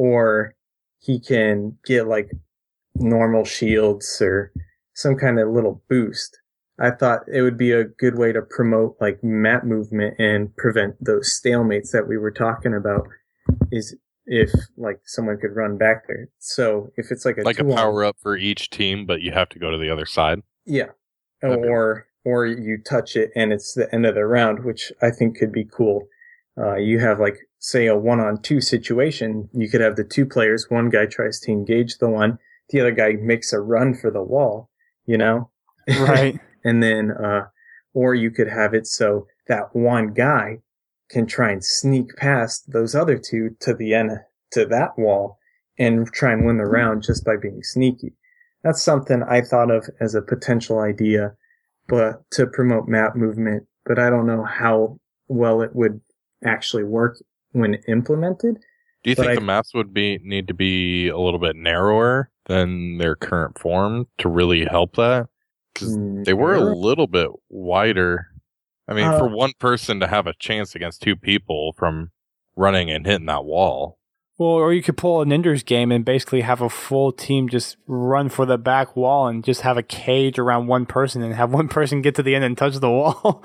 or he can get like normal shields or some kind of little boost. I thought it would be a good way to promote like map movement and prevent those stalemates that we were talking about, is if like someone could run back there. So if it's like a Like a two-on- power up for each team, but you have to go to the other side? Yeah. That'd be- Or or you touch it and it's the end of the round, which I think could be cool. Uh, you have like, say, a one-on-two situation. You could have the two players. One guy tries to engage the one. The other guy makes a run for the wall, you know? Right. And then, uh, or you could have it so that one guy can try and sneak past those other two to the end, to that wall, and try and win the round just by being sneaky. That's something I thought of as a potential idea, but to promote map movement, but I don't know how well it would actually work when implemented. Do you But think I- the maps would be need to be a little bit narrower than their current form to really help that? Because they were a Narrow? little bit wider. I mean, Uh, for one person to have a chance against two people from running and hitting that wall. Well, or you could pull an Ender's Game and basically have a full team just run for the back wall and just have a cage around one person and have one person get to the end and touch the wall.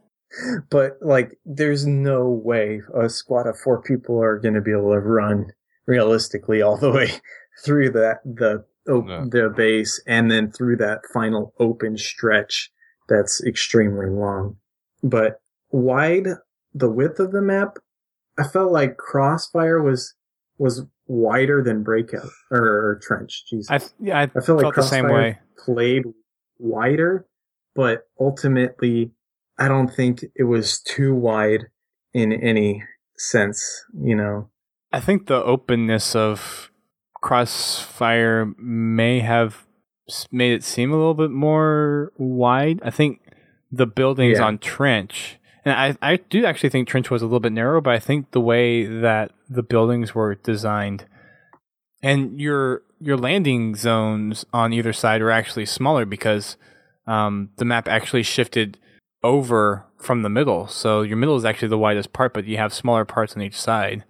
But, like, there's no way a squad of four people are going to be able to run realistically all the way through that, the, op- No. the base, and then through that final open stretch that's extremely long. But wide, the width of the map, I felt like Crossfire was, was wider than Breakout, or, or Trench, Jesus. I yeah, I, I feel like felt the same Crossfire way. played wider, but ultimately, I don't think it was too wide in any sense, you know. I think the openness of Crossfire may have s- made it seem a little bit more wide. I think the buildings Yeah. on Trench, and I, I do actually think Trench was a little bit narrow, but I think the way that the buildings were designed and your your landing zones on either side are actually smaller because um, the map actually shifted over from the middle. So your middle is actually the widest part, but you have smaller parts on each side.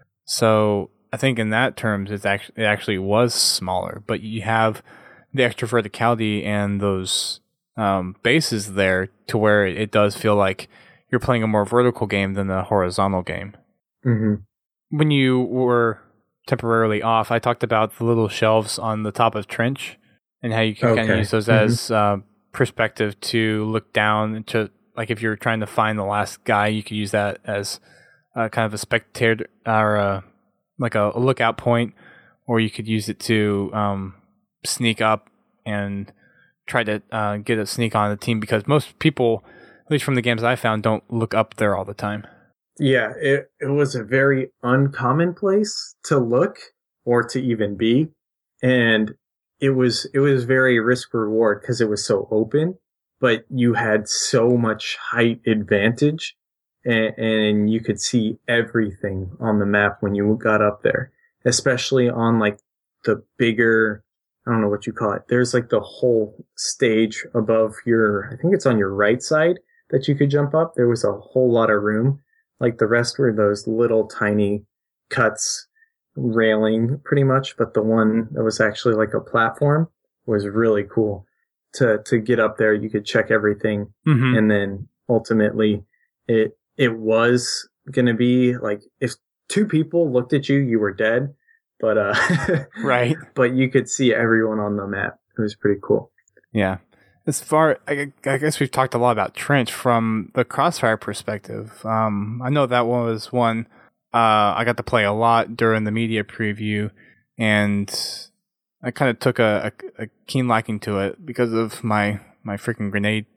So I think in that terms, it's actually it actually was smaller, but you have the extra verticality and those um, bases there to where it does feel like you're playing a more vertical game than a horizontal game. hmm When you were temporarily off, I talked about the little shelves on the top of Trench and how you can kind of Okay. use those Mhm. as uh, perspective to look down to, like if you're trying to find the last guy, you could use that as uh, kind of a spectator or a, like a, a lookout point, or you could use it to um, sneak up and try to uh, get a sneak on the team, because most people, at least from the games I found, don't look up there all the time. Yeah, it, it was a very uncommon place to look or to even be. And it was, it was very risk reward because it was so open, but you had so much height advantage, and, and you could see everything on the map when you got up there, especially on like the bigger I don't know what you call it. There's like the whole stage above your, I think it's on your right side that you could jump up. There was a whole lot of room. Like the rest were those little tiny cuts railing pretty much, but the one that was actually like a platform was really cool. To to get up there, you could check everything, Mm-hmm. and then ultimately it it was going to be like if two people looked at you, you were dead, but uh Right. but you could see everyone on the map. It was pretty cool. Yeah. As far, I, I guess we've talked a lot about Trench from the Crossfire perspective. Um, I know that one was one uh, I got to play a lot during the media preview, and I kind of took a, a, a keen liking to it because of my, my freaking grenade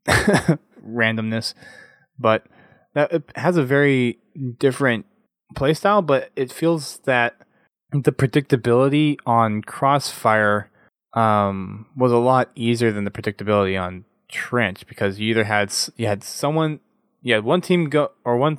randomness. But that it has a very different playstyle, but it feels that the predictability on Crossfire um, was a lot easier than the predictability on Trench, because you either had you had someone, you had one team go, or one,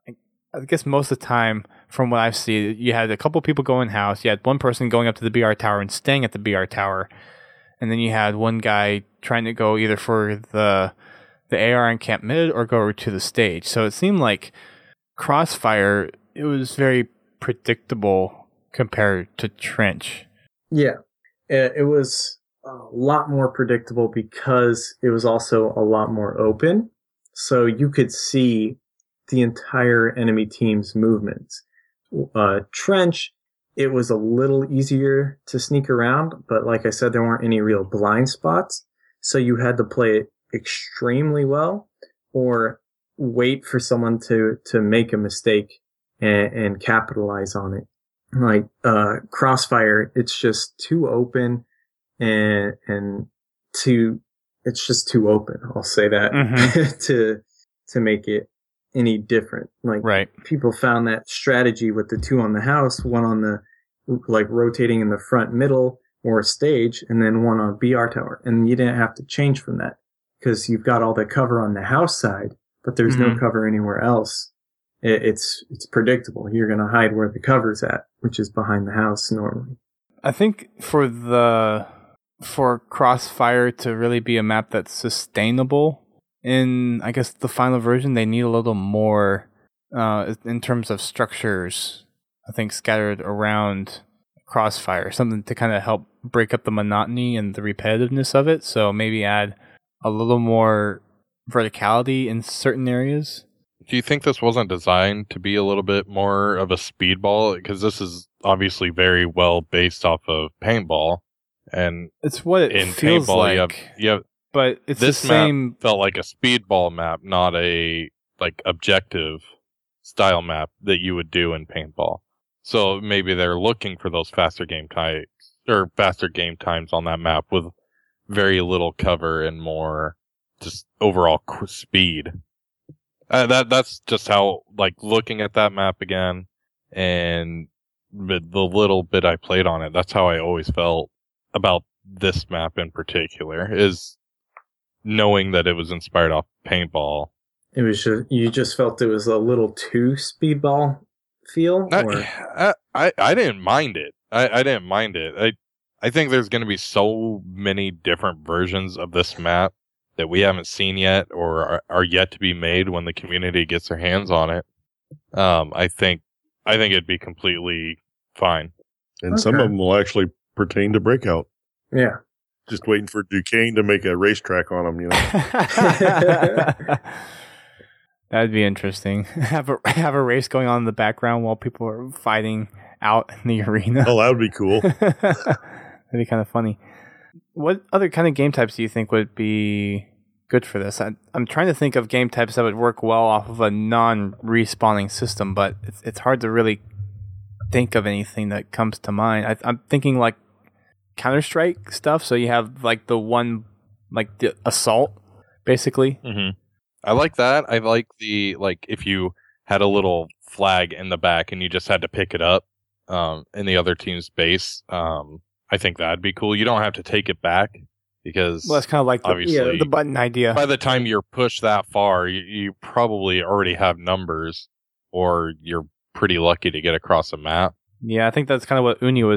I guess most of the time from what I've seen, you had a couple people going house, you had one person going up to the B R tower and staying at the B R tower, and then you had one guy trying to go either for the the A R and camp mid or go to the stage. So it seemed like Crossfire, it was very predictable compared to Trench. Yeah, it, it was a lot more predictable because it was also a lot more open. So you could see the entire enemy team's movements. Uh, Trench, it was a little easier to sneak around, but like I said, there weren't any real blind spots. So you had to play it extremely well or wait for someone to, to make a mistake and, and capitalize on it. Like, uh, Crossfire, it's just too open and, and too, it's just too open. I'll say that Mhm. to, to make it any different. Like, Right. people found that strategy with the two on the house, one on the, like, rotating in the front middle or stage, and then one on B R tower. And you didn't have to change from that because you've got all the cover on the house side, but there's Mhm. no cover anywhere else. It, it's, it's predictable. You're going to hide where the cover's at, which is behind the house normally. I think for the for Crossfire to really be a map that's sustainable in, I guess, the final version, they need a little more uh, in terms of structures, I think, scattered around Crossfire, something to kind of help break up the monotony and the repetitiveness of it. So maybe add a little more verticality in certain areas. Do you think this wasn't designed to be a little bit more of a speedball? Because this is obviously very well based off of paintball, and It's what it in feels paintball like, you have you have but it's this the same. map felt like a speedball map, not a like objective style map that you would do in paintball. So maybe they're looking for those faster game times or faster game times on that map with very little cover and more just overall qu- speed. Uh, that that's just how, like, looking at that map again, and the, the little bit I played on it, that's how I always felt about this map in particular, is knowing that it was inspired off paintball. It was just, you just felt it was a little too speedball feel? I, Or? I, I, I didn't mind it. I, I didn't mind it. I, I think there's going to be so many different versions of this map that we haven't seen yet or are, are yet to be made when the community gets their hands on it. Um, I think I think it'd be completely fine. And Okay. some of them will actually pertain to Breakout. Yeah. Just waiting for Duquesne to make a racetrack on them, you know. That'd be interesting. Have a have a race going on in the background while people are fighting out in the arena. Oh, that would be cool. That'd be kind of funny. What other kind of game types do you think would be good for this? I, I'm trying to think of game types that would work well off of a non-respawning system, but it's it's hard to really think of anything that comes to mind. I, I'm thinking like Counter-Strike stuff. So you have like the one, like the assault, basically. Mm-hmm. I like that. I like the, like, if you had a little flag in the back and you just had to pick it up um, in the other team's base. Um, I think that'd be cool. You don't have to take it back because Well, that's kind of like the, obviously yeah, the button idea. by the time you're pushed that far, you, you probably already have numbers, or you're pretty lucky to get across a map. Yeah, I think that's kind of what Uni was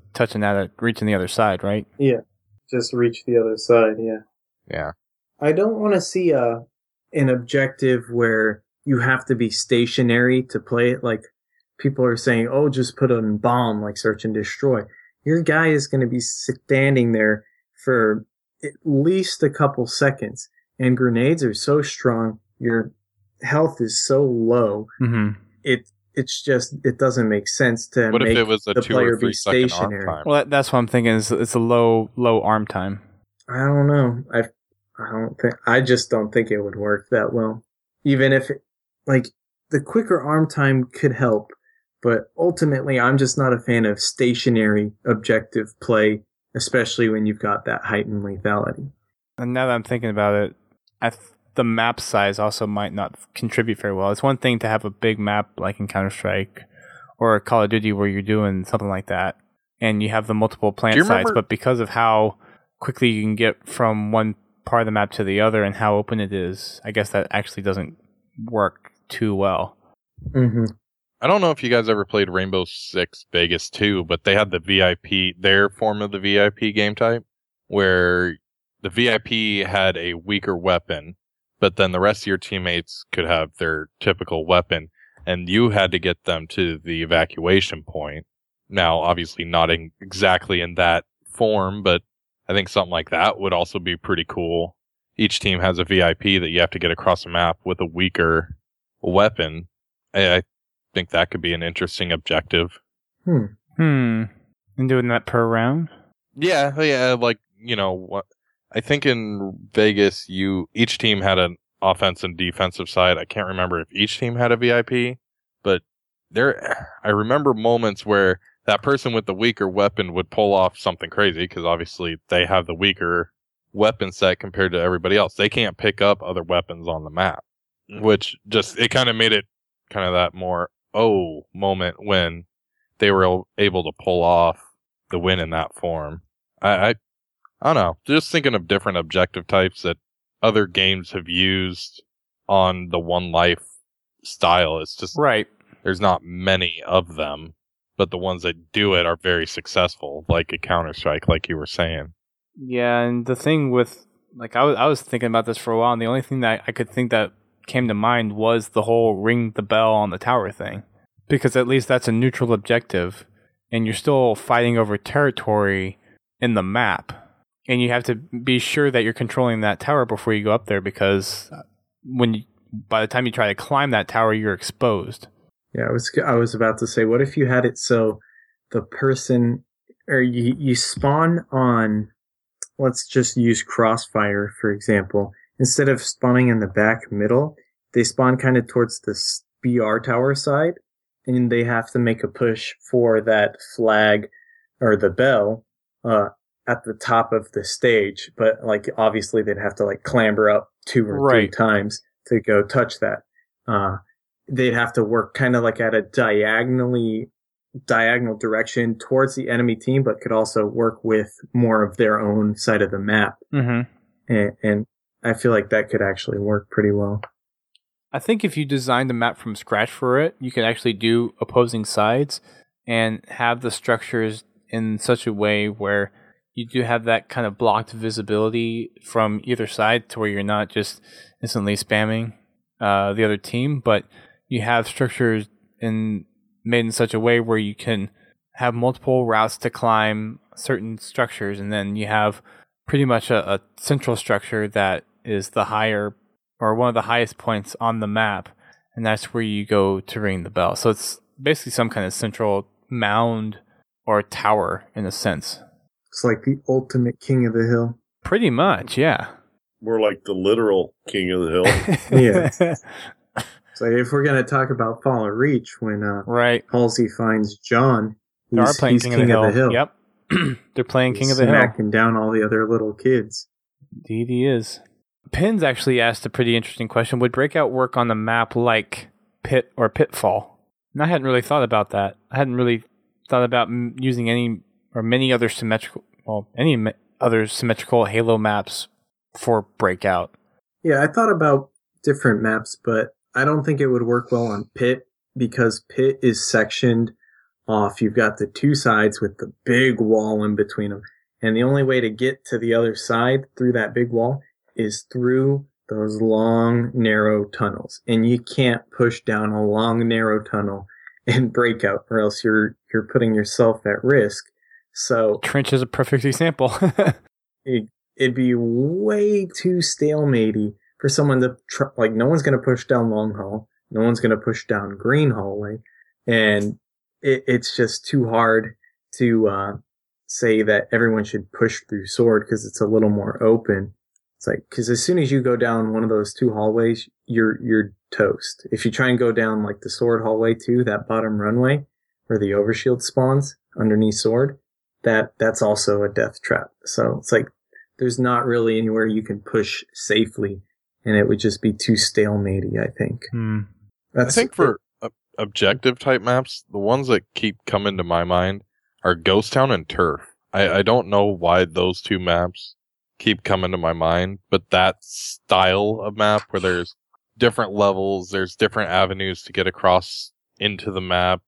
touching that, reaching the other side, right? Yeah, just reach the other side, yeah. Yeah. I don't want to see a an objective where you have to be stationary to play it. Like people are saying, oh, just put a bomb like search and destroy. Your guy is going to be standing there for at least a couple seconds. And grenades are so strong, your health is so low. Mm-hmm. It it's just it doesn't make sense to What make if it was a the two player or three be second arm stationary. time? Well, that, that's what I'm thinking. Is it's a low low arm time. I don't know. I I don't think I just don't think it would work that well. Even if it, like the quicker arm time could help, but ultimately I'm just not a fan of stationary objective play, especially when you've got that heightened lethality. And now that I'm thinking about it, I th- the map size also might not contribute very well. It's one thing to have a big map like in Counter-Strike or Call of Duty where you're doing something like that, and you have the multiple plant you sites, remember- but because of how quickly you can get from one part of the map to the other and how open it is, I guess that actually doesn't work too well. Mm-hmm. I don't know if you guys ever played Rainbow Six Vegas two, but they had the V I P, their form of the V I P game type, where the V I P had a weaker weapon, but then the rest of your teammates could have their typical weapon, and you had to get them to the evacuation point. Now, obviously not in, exactly in that form, but I think something like that would also be pretty cool. Each team has a V I P that you have to get across the map with a weaker weapon. I, I think that could be an interesting objective. Hmm. Hmm. And doing that per round? Yeah, yeah, like, you know, what I think in Vegas, you each team had an offense and defensive side. I can't remember if each team had a V I P, but there, I remember moments where that person with the weaker weapon would pull off something crazy because obviously they have the weaker weapon set compared to everybody else. They can't pick up other weapons on the map, which just, it kind of made it kind of that more oh moment when they were able to pull off the win in that form. I, I, I don't know. Just thinking of different objective types that other games have used on the one life style. It's just, Right. there's not many of them, but the ones that do it are very successful, like a Counter-Strike, like you were saying. Yeah, and the thing with, like, I was, I was thinking about this for a while, and the only thing that I could think that came to mind was the whole ring the bell on the tower thing. Because at least that's a neutral objective, and you're still fighting over territory in the map. And you have to be sure that you're controlling that tower before you go up there, because when you, by the time you try to climb that tower, you're exposed. Yeah, I was I was about to say, what if you had it so the person, or you, you spawn on, let's just use Crossfire, for example. Instead of spawning in the back middle, they spawn kind of towards the B R tower side, and they have to make a push for that flag or the bell uh, at the top of the stage. But, like, obviously they'd have to, like, clamber up two or Right. three times to go touch that. Uh, they'd have to work kind of like at a diagonally diagonal direction towards the enemy team, but could also work with more of their own side of the map. Mm-hmm. And, and I feel like that could actually work pretty well. I think if you designed the map from scratch for it, you could actually do opposing sides and have the structures in such a way where you do have that kind of blocked visibility from either side to where you're not just instantly spamming uh, the other team, but you have structures in made in such a way where you can have multiple routes to climb certain structures, and then you have pretty much a, a central structure that is the higher or one of the highest points on the map, and that's where you go to ring the bell. So it's basically some kind of central mound or tower in a sense. It's like the ultimate king of the hill. Pretty much, yeah. We're like the literal king of the hill. Yeah. So if we're going to talk about Fall of Reach, when uh, Right. Halsey finds John, They are he's, playing he's King, king, of, the of the hill. Yep. They're playing He's King of the Hill. smacking down all the other little kids. Indeed he is. Pins actually asked a pretty interesting question. Would Breakout work on the map like Pit or Pitfall? And I hadn't really thought about that. I hadn't really thought about m- using any or many other symmetrical, well, any me- other symmetrical Halo maps for Breakout. Yeah, I thought about different maps, but I don't think it would work well on Pit because Pit is sectioned off. You've got the two sides with the big wall in between them. And the only way to get to the other side through that big wall is through those long, narrow tunnels. And you can't push down a long, narrow tunnel and break out, or else you're you're putting yourself at risk. So Trench is a perfect example. it, it'd be way too stalematey for someone to try, like, no one's going to push down long hall. No one's going to push down green hallway. And it, it's just too hard to uh, say that everyone should push through sword because it's a little more open. It's like, because as soon as you go down one of those two hallways, you're you're toast. If you try and go down like the sword hallway too, that bottom runway where the overshield spawns underneath sword, that that's also a death trap. So it's like there's not really anywhere you can push safely, and it would just be too stalematey, I think. Hmm. That's, I think for uh, objective type maps, the ones that keep coming to my mind are Ghost Town and Turf. I, I don't know why those two maps keep coming to my mind, but that style of map where there's different levels, there's different avenues to get across into the map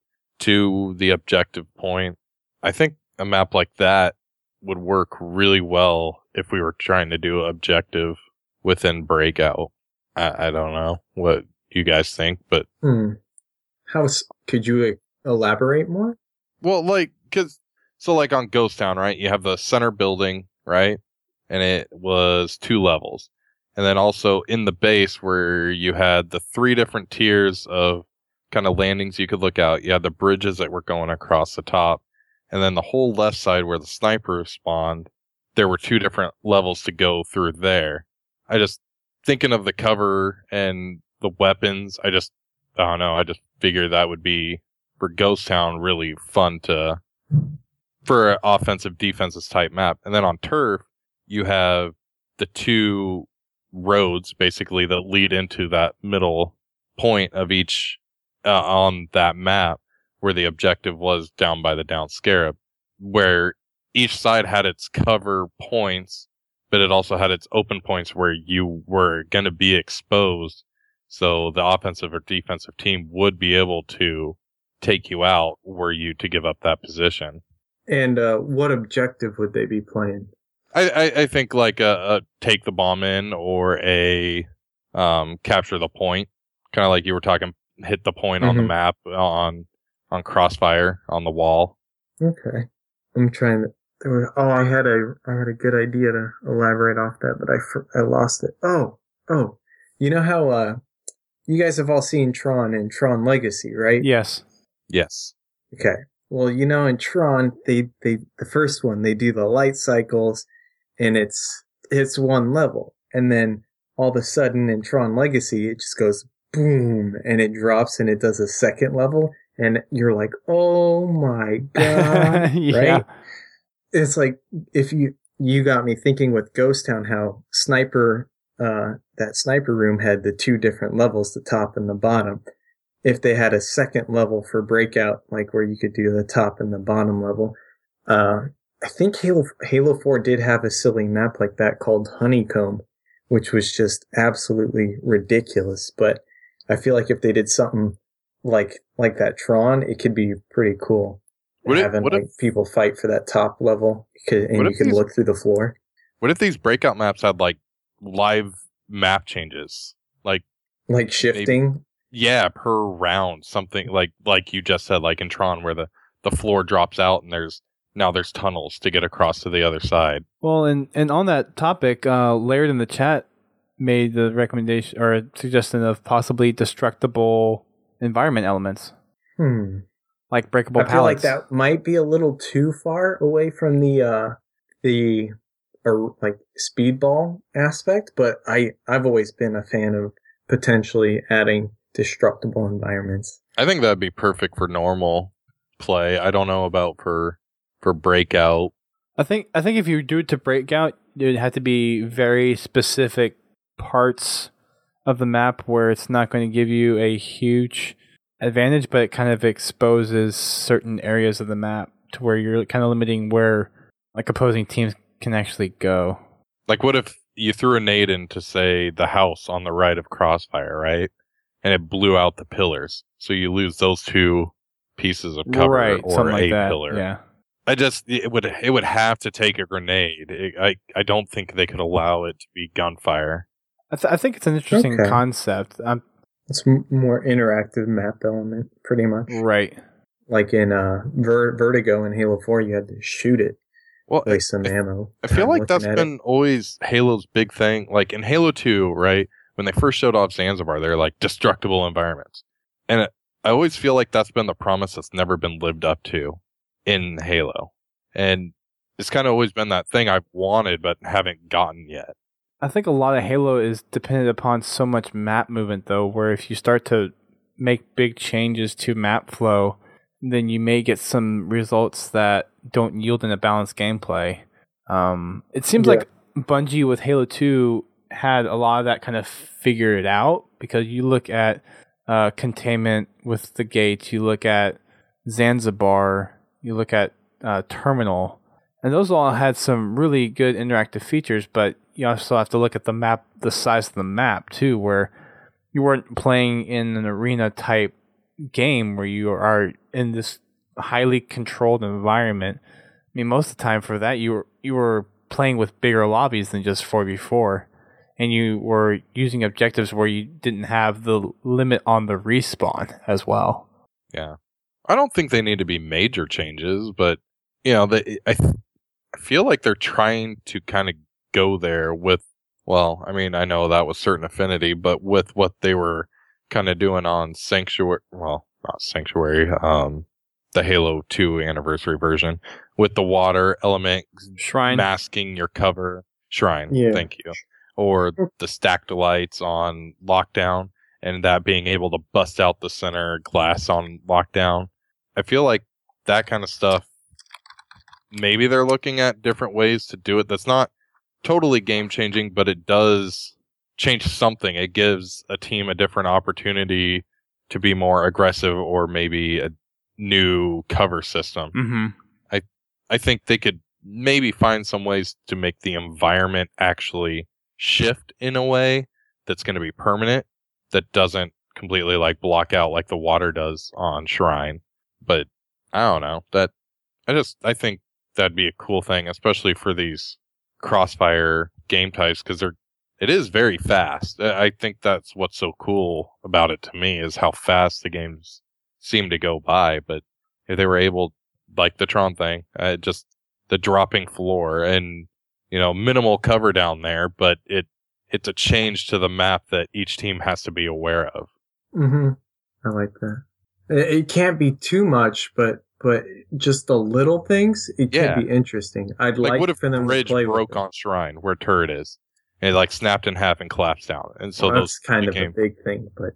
to the objective point. I think a map like that would work really well if we were trying to do objective within Breakout. I, I don't know what you guys think, but Hmm. How s- could you elaborate more? well, like, cause, so like on Ghost Town, right? You have the center building, right? And it was two levels. And then also in the base where you had the three different tiers of kind of landings you could look out. You had the bridges that were going across the top. And then the whole left side where the sniper spawned, there were two different levels to go through there. I just, thinking of the cover and the weapons, I just, I don't know, I just figured that would be, for Ghost Town, really fun to, for an offensive defensive type map. And then on Turf, you have the two roads basically that lead into that middle point of each uh, on that map where the objective was down by the down scarab, where each side had its cover points, but it also had its open points where you were going to be exposed. So the offensive or defensive team would be able to take you out were you to give up that position. And uh, what objective would they be playing? I, I, I think like a, a take the bomb in or a um, capture the point, kind of like you were talking, hit the point mm-hmm. on the map on on Crossfire on the wall. Okay, I'm trying to. There was, oh, I had a I had a good idea to elaborate off that, but I I lost it. Oh oh, you know how uh, you guys have all seen Tron and Tron Legacy, right? Yes. Yes. Okay. Well, you know, in Tron, they they the first one they do the light cycles. And it's it's one level, and then all of a sudden in Tron Legacy, it just goes boom, and it drops, and it does a second level, and you're like, oh my god, yeah. right? It's like if you you got me thinking with Ghost Town how sniper uh, that sniper room had the two different levels, the top and the bottom. If they had a second level for Breakout, like where you could do the top and the bottom level. Uh, I think Halo Halo four did have a silly map like that called Honeycomb, which was just absolutely ridiculous. But I feel like if they did something like like that Tron, it could be pretty cool. What having if, what like if, people fight for that top level, and you can these, look through the floor. What if these Breakout maps had like live map changes, like like shifting? Maybe, yeah, per round, something like like you just said, like in Tron, where the the floor drops out and there's now there's tunnels to get across to the other side. Well, and, and on that topic, uh, Laird in the chat made the recommendation or a suggestion of possibly destructible environment elements. Hmm. Like breakable I feel pallets. like that might be a little too far away from the uh, the or like speedball aspect, but I I've always been a fan of potentially adding destructible environments. I think that'd be perfect for normal play. I don't know about for for Breakout. I think I think if you do it to Breakout, it would have to be very specific parts of the map where it's not going to give you a huge advantage, but it kind of exposes certain areas of the map to where you're kind of limiting where like opposing teams can actually go. Like what if you threw a nade into, say, the house on the right of Crossfire, right? And it blew out the pillars. So you lose those two pieces of cover right, or something like a that. pillar. Yeah. I just it would it would have to take a grenade. It, I I don't think they could allow it to be gunfire. I, th- I think it's an interesting Okay. concept. Um, It's m- more interactive map element, pretty much. right. Like in uh, Ver- Vertigo in Halo four, you had to shoot it, Well, waste some I, ammo. I feel time like looking that's at been it. always Halo's big thing. Like in Halo two, right? When they first showed off Zanzibar, they're like destructible environments. And it, I always feel like that's been the promise that's never been lived up to in Halo. And it's kind of always been that thing I've wanted but haven't gotten yet. I think a lot of Halo is dependent upon so much map movement, though, where if you start to make big changes to map flow, then you may get some results that don't yield in a balanced gameplay. Um, it seems Yeah. like Bungie with Halo two had a lot of that kind of figured out, because you look at uh, containment with the gates, you look at Zanzibar, you look at uh, Terminal, and those all had some really good interactive features, but you also have to look at the map, the size of the map too, where you weren't playing in an arena type game where you are in this highly controlled environment. I mean, most of the time for that, you were you were playing with bigger lobbies than just four v four, and you were using objectives where you didn't have the limit on the respawn as well. Yeah. I don't think they need to be major changes, but you know, they, I th- I feel like they're trying to kind of go there with, well, I mean, I know that was Certain Affinity, but with what they were kind of doing on Sanctuary, well, not Sanctuary, um, the Halo two anniversary version, with the water element Shrine. masking your cover. Shrine, Yeah. thank you. Or the stacked lights on Lockdown, and that being able to bust out the center glass on Lockdown. I feel like that kind of stuff, maybe they're looking at different ways to do it. That's not totally game changing, but it does change something. It gives a team a different opportunity to be more aggressive, or maybe a new cover system. Mm-hmm. I I think they could maybe find some ways to make the environment actually shift in a way that's going to be permanent, that doesn't completely like block out like the water does on Shrine. But I don't know. That I just I think that'd be a cool thing, especially for these Crossfire game types, because they're it is very fast. I I think that's what's so cool about it to me, is how fast the games seem to go by. But if they were able, like the Tron thing, uh, just the dropping floor and, you know, minimal cover down there, but it it's a change to the map that each team has to be aware of. Mm-hmm. I like that. It, it can't be too much, but but just the little things, it could Yeah. be interesting. I'd Like, like, what if for them bridge to play broke with it. on Shrine where turret is, and it like snapped in half and collapsed down, and so Well, those that's kind became, of a big thing, but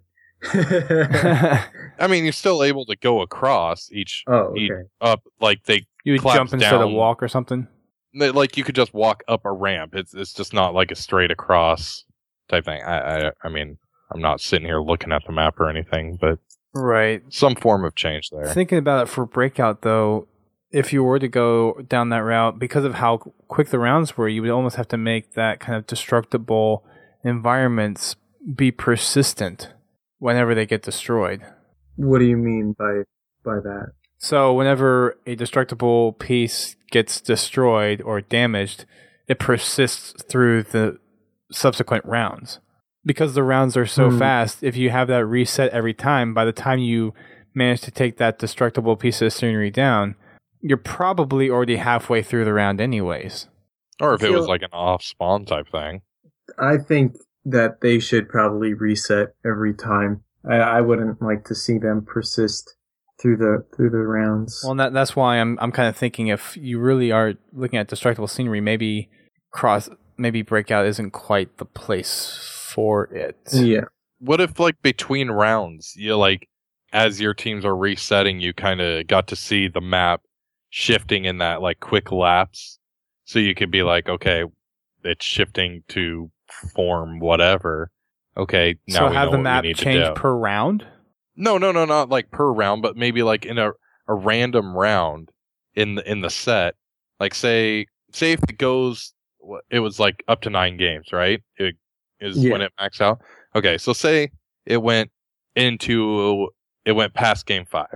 I mean, you're still able to go across each, oh, each okay. up, like they, You would collapse jump instead of down. walk or something. they- like you could just walk up a ramp. It's it's just not like a straight across type thing. I I, I mean, I'm not sitting here looking at the map or anything, but Right. some form of change there. Thinking about it for Breakout, though, if you were to go down that route, because of how quick the rounds were, you would almost have to make that kind of destructible environments be persistent whenever they get destroyed. What do you mean by by that? So whenever a destructible piece gets destroyed or damaged, it persists through the subsequent rounds. Because the rounds are so Hmm. fast, if you have that reset every time, by the time you manage to take that destructible piece of scenery down, you're probably already halfway through the round anyways. Or if I it was feel- like an off spawn type thing. I think that they should probably reset every time. I, I wouldn't like to see them persist through the through the rounds. Well, that, that's why I'm I'm kind of thinking, if you really are looking at destructible scenery, maybe cross, maybe Breakout isn't quite the place for it. yeah. What if like between rounds, you like as your teams are resetting, you kind of got to see the map shifting in that like quick lapse, so you could be like, okay, it's shifting to form whatever. Okay, now So we have know the what map we need to change do. per round? No, no, no, not like per round, but maybe like in a, a random round in the in the set. Like say say if it goes, what- it was like up to nine games, right? It is Yeah. when it maxed out. Okay, so say it went into it went past game five,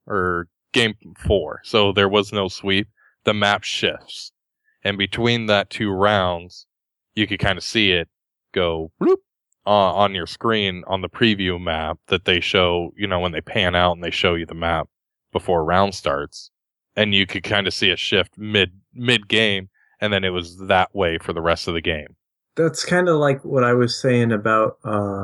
or game four, so there was no sweep, the map shifts. And between that two rounds, you could kind of see it go bloop uh, on your screen on the preview map that they show, you know, when they pan out and they show you the map before a round starts. And you could kind of see a shift mid mid game, and then it was that way for the rest of the game. That's kind of like what I was saying about uh,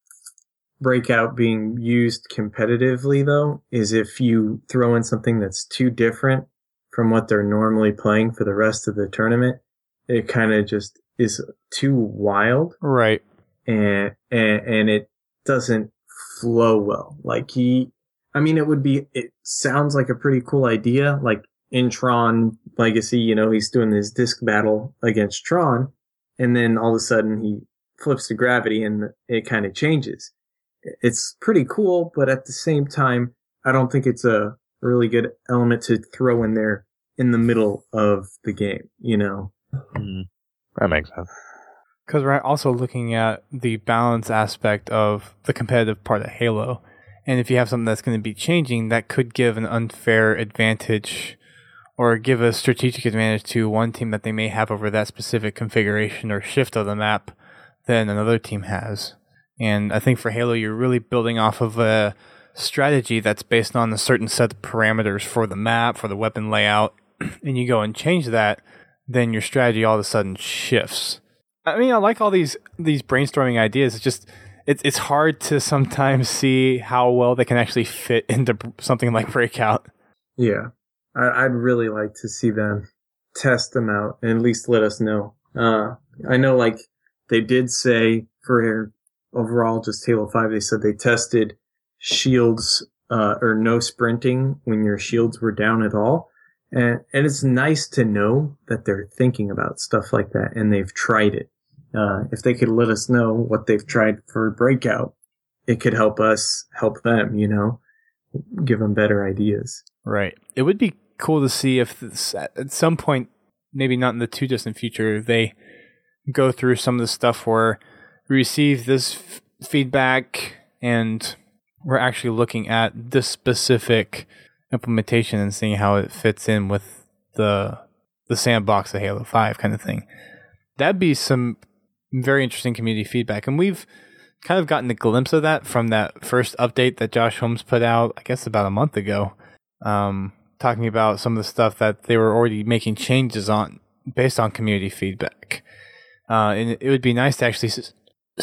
Breakout being used competitively, though, is if you throw in something that's too different from what they're normally playing for the rest of the tournament, it kind of just is too wild. Right. And, and, and it doesn't flow well. Like he, I mean, it would be, it sounds like a pretty cool idea. Like in Tron Legacy, you know, he's doing this disc battle against Tron, and then all of a sudden he flips to gravity and it kind of changes. It's pretty cool, but at the same time, I don't think it's a really good element to throw in there in the middle of the game, you know? Mm, that makes sense. Because we're also looking at the balance aspect of the competitive part of Halo. And if you have something that's going to be changing, that could give an unfair advantage or give a strategic advantage to one team that they may have over that specific configuration or shift of the map than another team has. And I think for Halo, you're really building off of a strategy that's based on a certain set of parameters for the map, for the weapon layout, and you go and change that, then your strategy all of a sudden shifts. I mean, I like all these these brainstorming ideas. It's just, it's it's hard to sometimes see how well they can actually fit into something like Breakout. Yeah, I, I'd really like to see them test them out and at least let us know. Uh, I know, like, they did say for overall just Halo five, they said they tested shields uh, or no sprinting when your shields were down at all. And, and it's nice to know that they're thinking about stuff like that and they've tried it. Uh, if they could let us know what they've tried for Breakout, it could help us help them, you know, give them better ideas. Right. It would be cool to see if this, at some point, maybe not in the too distant future, they go through some of the stuff where we receive this f- feedback and we're actually looking at this specific implementation and seeing how it fits in with the the sandbox of Halo five kind of thing. That'd be some very interesting community feedback. And we've kind of gotten a glimpse of that from that first update that Josh Holmes put out, I guess about a month ago, um, talking about some of the stuff that they were already making changes on based on community feedback. Uh, and it would be nice to actually s-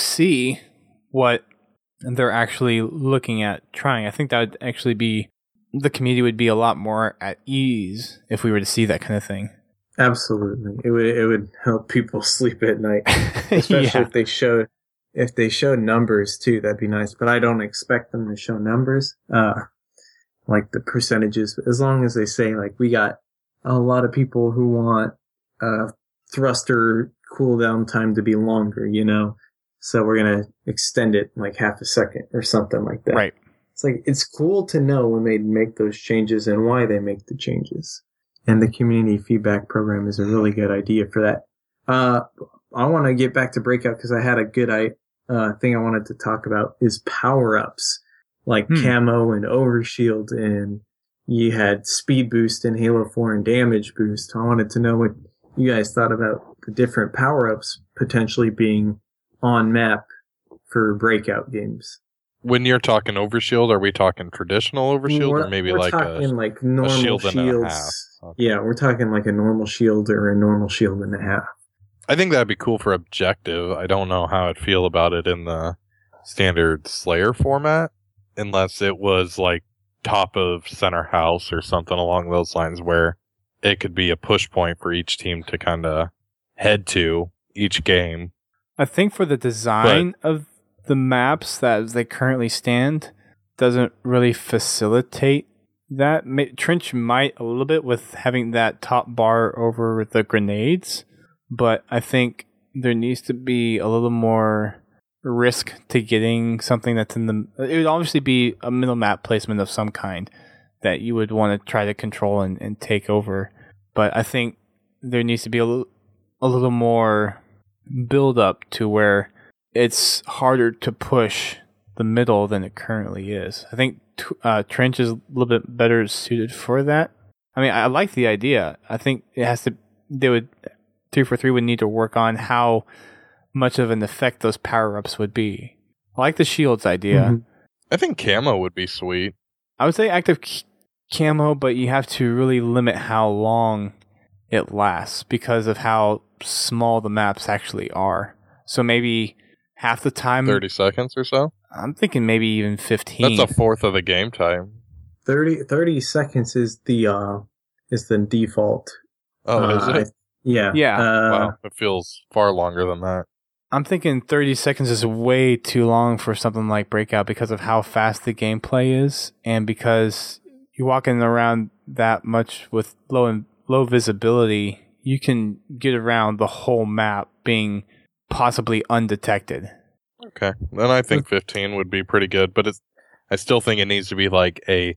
see what they're actually looking at trying. I think that would actually be, the community would be a lot more at ease if we were to see that kind of thing. Absolutely. It would, it would help people sleep at night, especially Yeah. if they showed, if they showed numbers too, that'd be nice, but I don't expect them to show numbers, uh, like the percentages, as long as they say, like, we got a lot of people who want, uh, thruster cooldown time to be longer, you know? So we're going to extend it like half a second or something like that. Right. It's like, it's cool to know when they make those changes and why they make the changes. And the community feedback program is a really good idea for that. Uh, I want to get back to Breakout because I had a good uh, thing I wanted to talk about is power-ups like Hmm. camo and overshield, and you had speed boost in Halo four and damage boost. I wanted to know what you guys thought about the different power-ups potentially being on map for Breakout games. When you're talking overshield, are we talking traditional overshield We're- or maybe we're like talking a, like normal shield and a shields. half? Okay. Yeah, we're talking like a normal shield or a normal shield and a half. I think that'd be cool for objective. I don't know how I'd feel about it in the standard Slayer format, unless it was like top of center house or something along those lines where it could be a push point for each team to kind of head to each game. I think for the design of the maps that as they currently stand doesn't really facilitate that. Ma- Trench might a little bit with having that top bar over the grenades, but I think there needs to be a little more risk to getting something that's in the... It would obviously be a middle map placement of some kind that you would want to try to control and, and take over. But I think there needs to be a little, a little more build up to where it's harder to push the middle than it currently is. I think t- uh, Trench is a little bit better suited for that. I mean, I like the idea. I think it has to. They would three for three would need to work on how much of an effect those power ups would be. I like the shields idea. Mm-hmm. I think camo would be sweet. I would say active c- camo, but you have to really limit how long it lasts because of how small the maps actually are. So maybe half the time, thirty seconds or so. I'm thinking maybe even fifteen. That's a fourth of the game time. thirty, thirty seconds is the uh is the default. Oh, uh, is it? I- yeah. Yeah. Uh, Wow, it feels far longer than that. I'm thinking thirty seconds is way too long for something like Breakout because of how fast the gameplay is, and because you're walking around that much with low low visibility, you can get around the whole map being possibly undetected. Okay, then I think fifteen would be pretty good, but it's. I still think it needs to be like a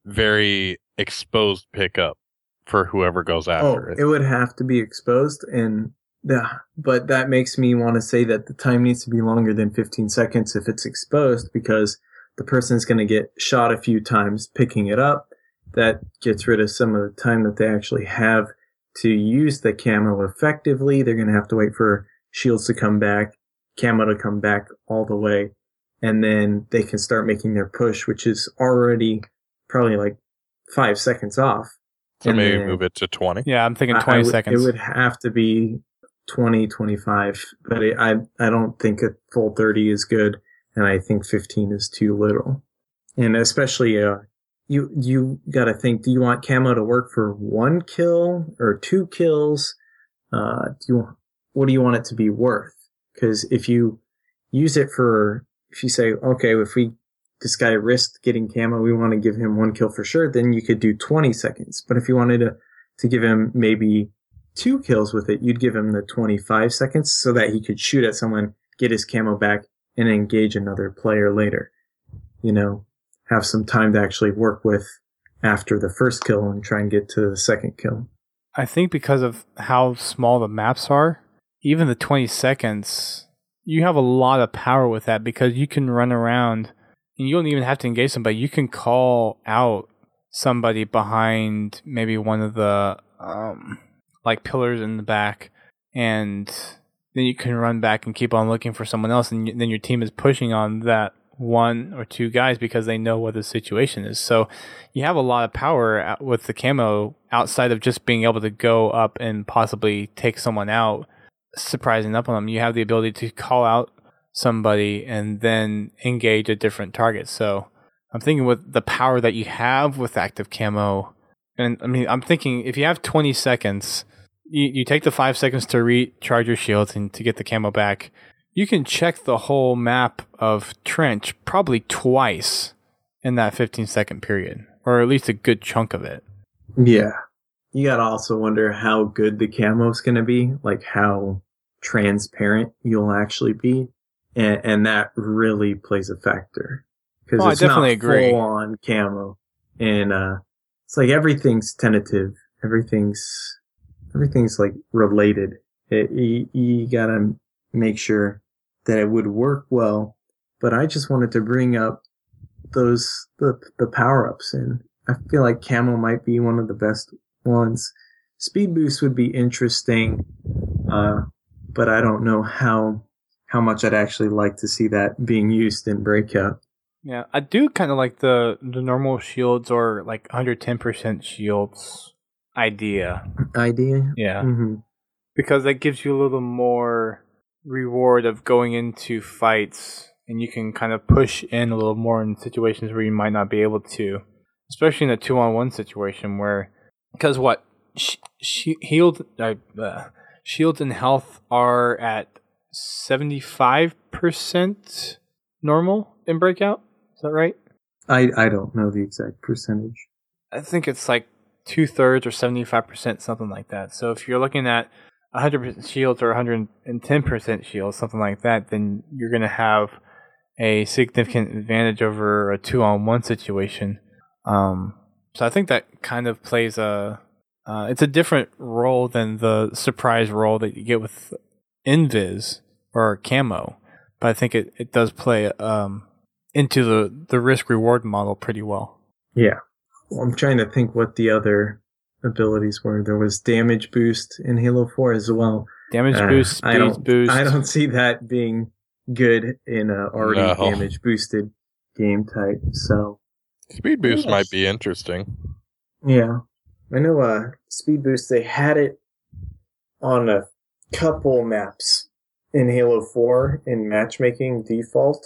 very exposed pickup for whoever goes Oh, after it. it would have to be exposed, and yeah, but that makes me want to say that the time needs to be longer than fifteen seconds if it's exposed, because the person's going to get shot a few times picking it up. That gets rid of some of the time that they actually have to use the camo effectively. They're going to have to wait for shields to come back, camo to come back all the way, and then they can start making their push, which is already probably like five seconds off. So And maybe then- move it to twenty. Yeah, I'm thinking I- I twenty would- seconds. It would have to be twenty, twenty-five, but it, I I don't think a full thirty is good, and I think fifteen is too little. And especially, uh, you you got to think: do you want camo to work for one kill or two kills? Uh, do you what do you want it to be worth? Because if you use it for, if you say, okay, if we this guy risked getting camo, we want to give him one kill for sure, then you could do twenty seconds. But if you wanted to to give him maybe two kills with it, you'd give him the twenty-five seconds so that he could shoot at someone, get his camo back, and engage another player later. You know, have some time to actually work with after the first kill and try and get to the second kill. I think because of how small the maps are, even the twenty seconds, you have a lot of power with that because you can run around and you don't even have to engage somebody. You can call out somebody behind maybe one of the um, like pillars in the back, and then you can run back and keep on looking for someone else, and then your team is pushing on that one or two guys because they know what the situation is. So you have a lot of power with the camo outside of just being able to go up and possibly take someone out, surprising up on them. You have the ability to call out somebody and then engage a different target. So I'm thinking with the power that you have with active camo, and I mean, I'm thinking if you have twenty seconds, you, you take the five seconds to recharge your shields and to get the camo back, you can check the whole map of Trench probably twice in that fifteen second period, or at least a good chunk of it. Yeah. You gotta also wonder how good the camo's gonna be, like how transparent you'll actually be. And, and that really plays a factor. Because Oh, I it's definitely not agree. full on camo. And uh it's like everything's tentative. Everything's everything's like related. It, you, you gotta make sure that it would work well. But I just wanted to bring up those the the power ups, and I feel like camo might be one of the best ones. Speed boost would be interesting, uh, but I don't know how how much I'd actually like to see that being used in Breakout. Yeah, I do kind of like the the normal shields or like one hundred ten percent shields idea. Idea? Yeah, Mm-hmm. because that gives you a little more reward of going into fights, and you can kind of push in a little more in situations where you might not be able to, especially in a two on one situation where, because what sh- sh- healed uh, uh, shields and health are at seventy-five percent normal in Breakout. Is that right? I I don't know the exact percentage. I think it's like two thirds or seventy-five percent, something like that. So if you're looking at one hundred percent shields or one hundred ten percent shields, something like that, then you're going to have a significant advantage over a two on one situation. Um, so I think that kind of plays a, uh, it's a different role than the surprise role that you get with Invis or Camo. But I think it, it does play um, into the, the risk reward model pretty well. Yeah. Well, I'm trying to think what the other abilities were. There was damage boost in Halo four as well. Damage Uh, boost, speed I don't, boost. I don't see that being good in a already No. damage boosted game type. So Speed boost Yes. might be interesting. yeah, I know. Uh, speed boost. They had it on a couple maps in Halo four in matchmaking default.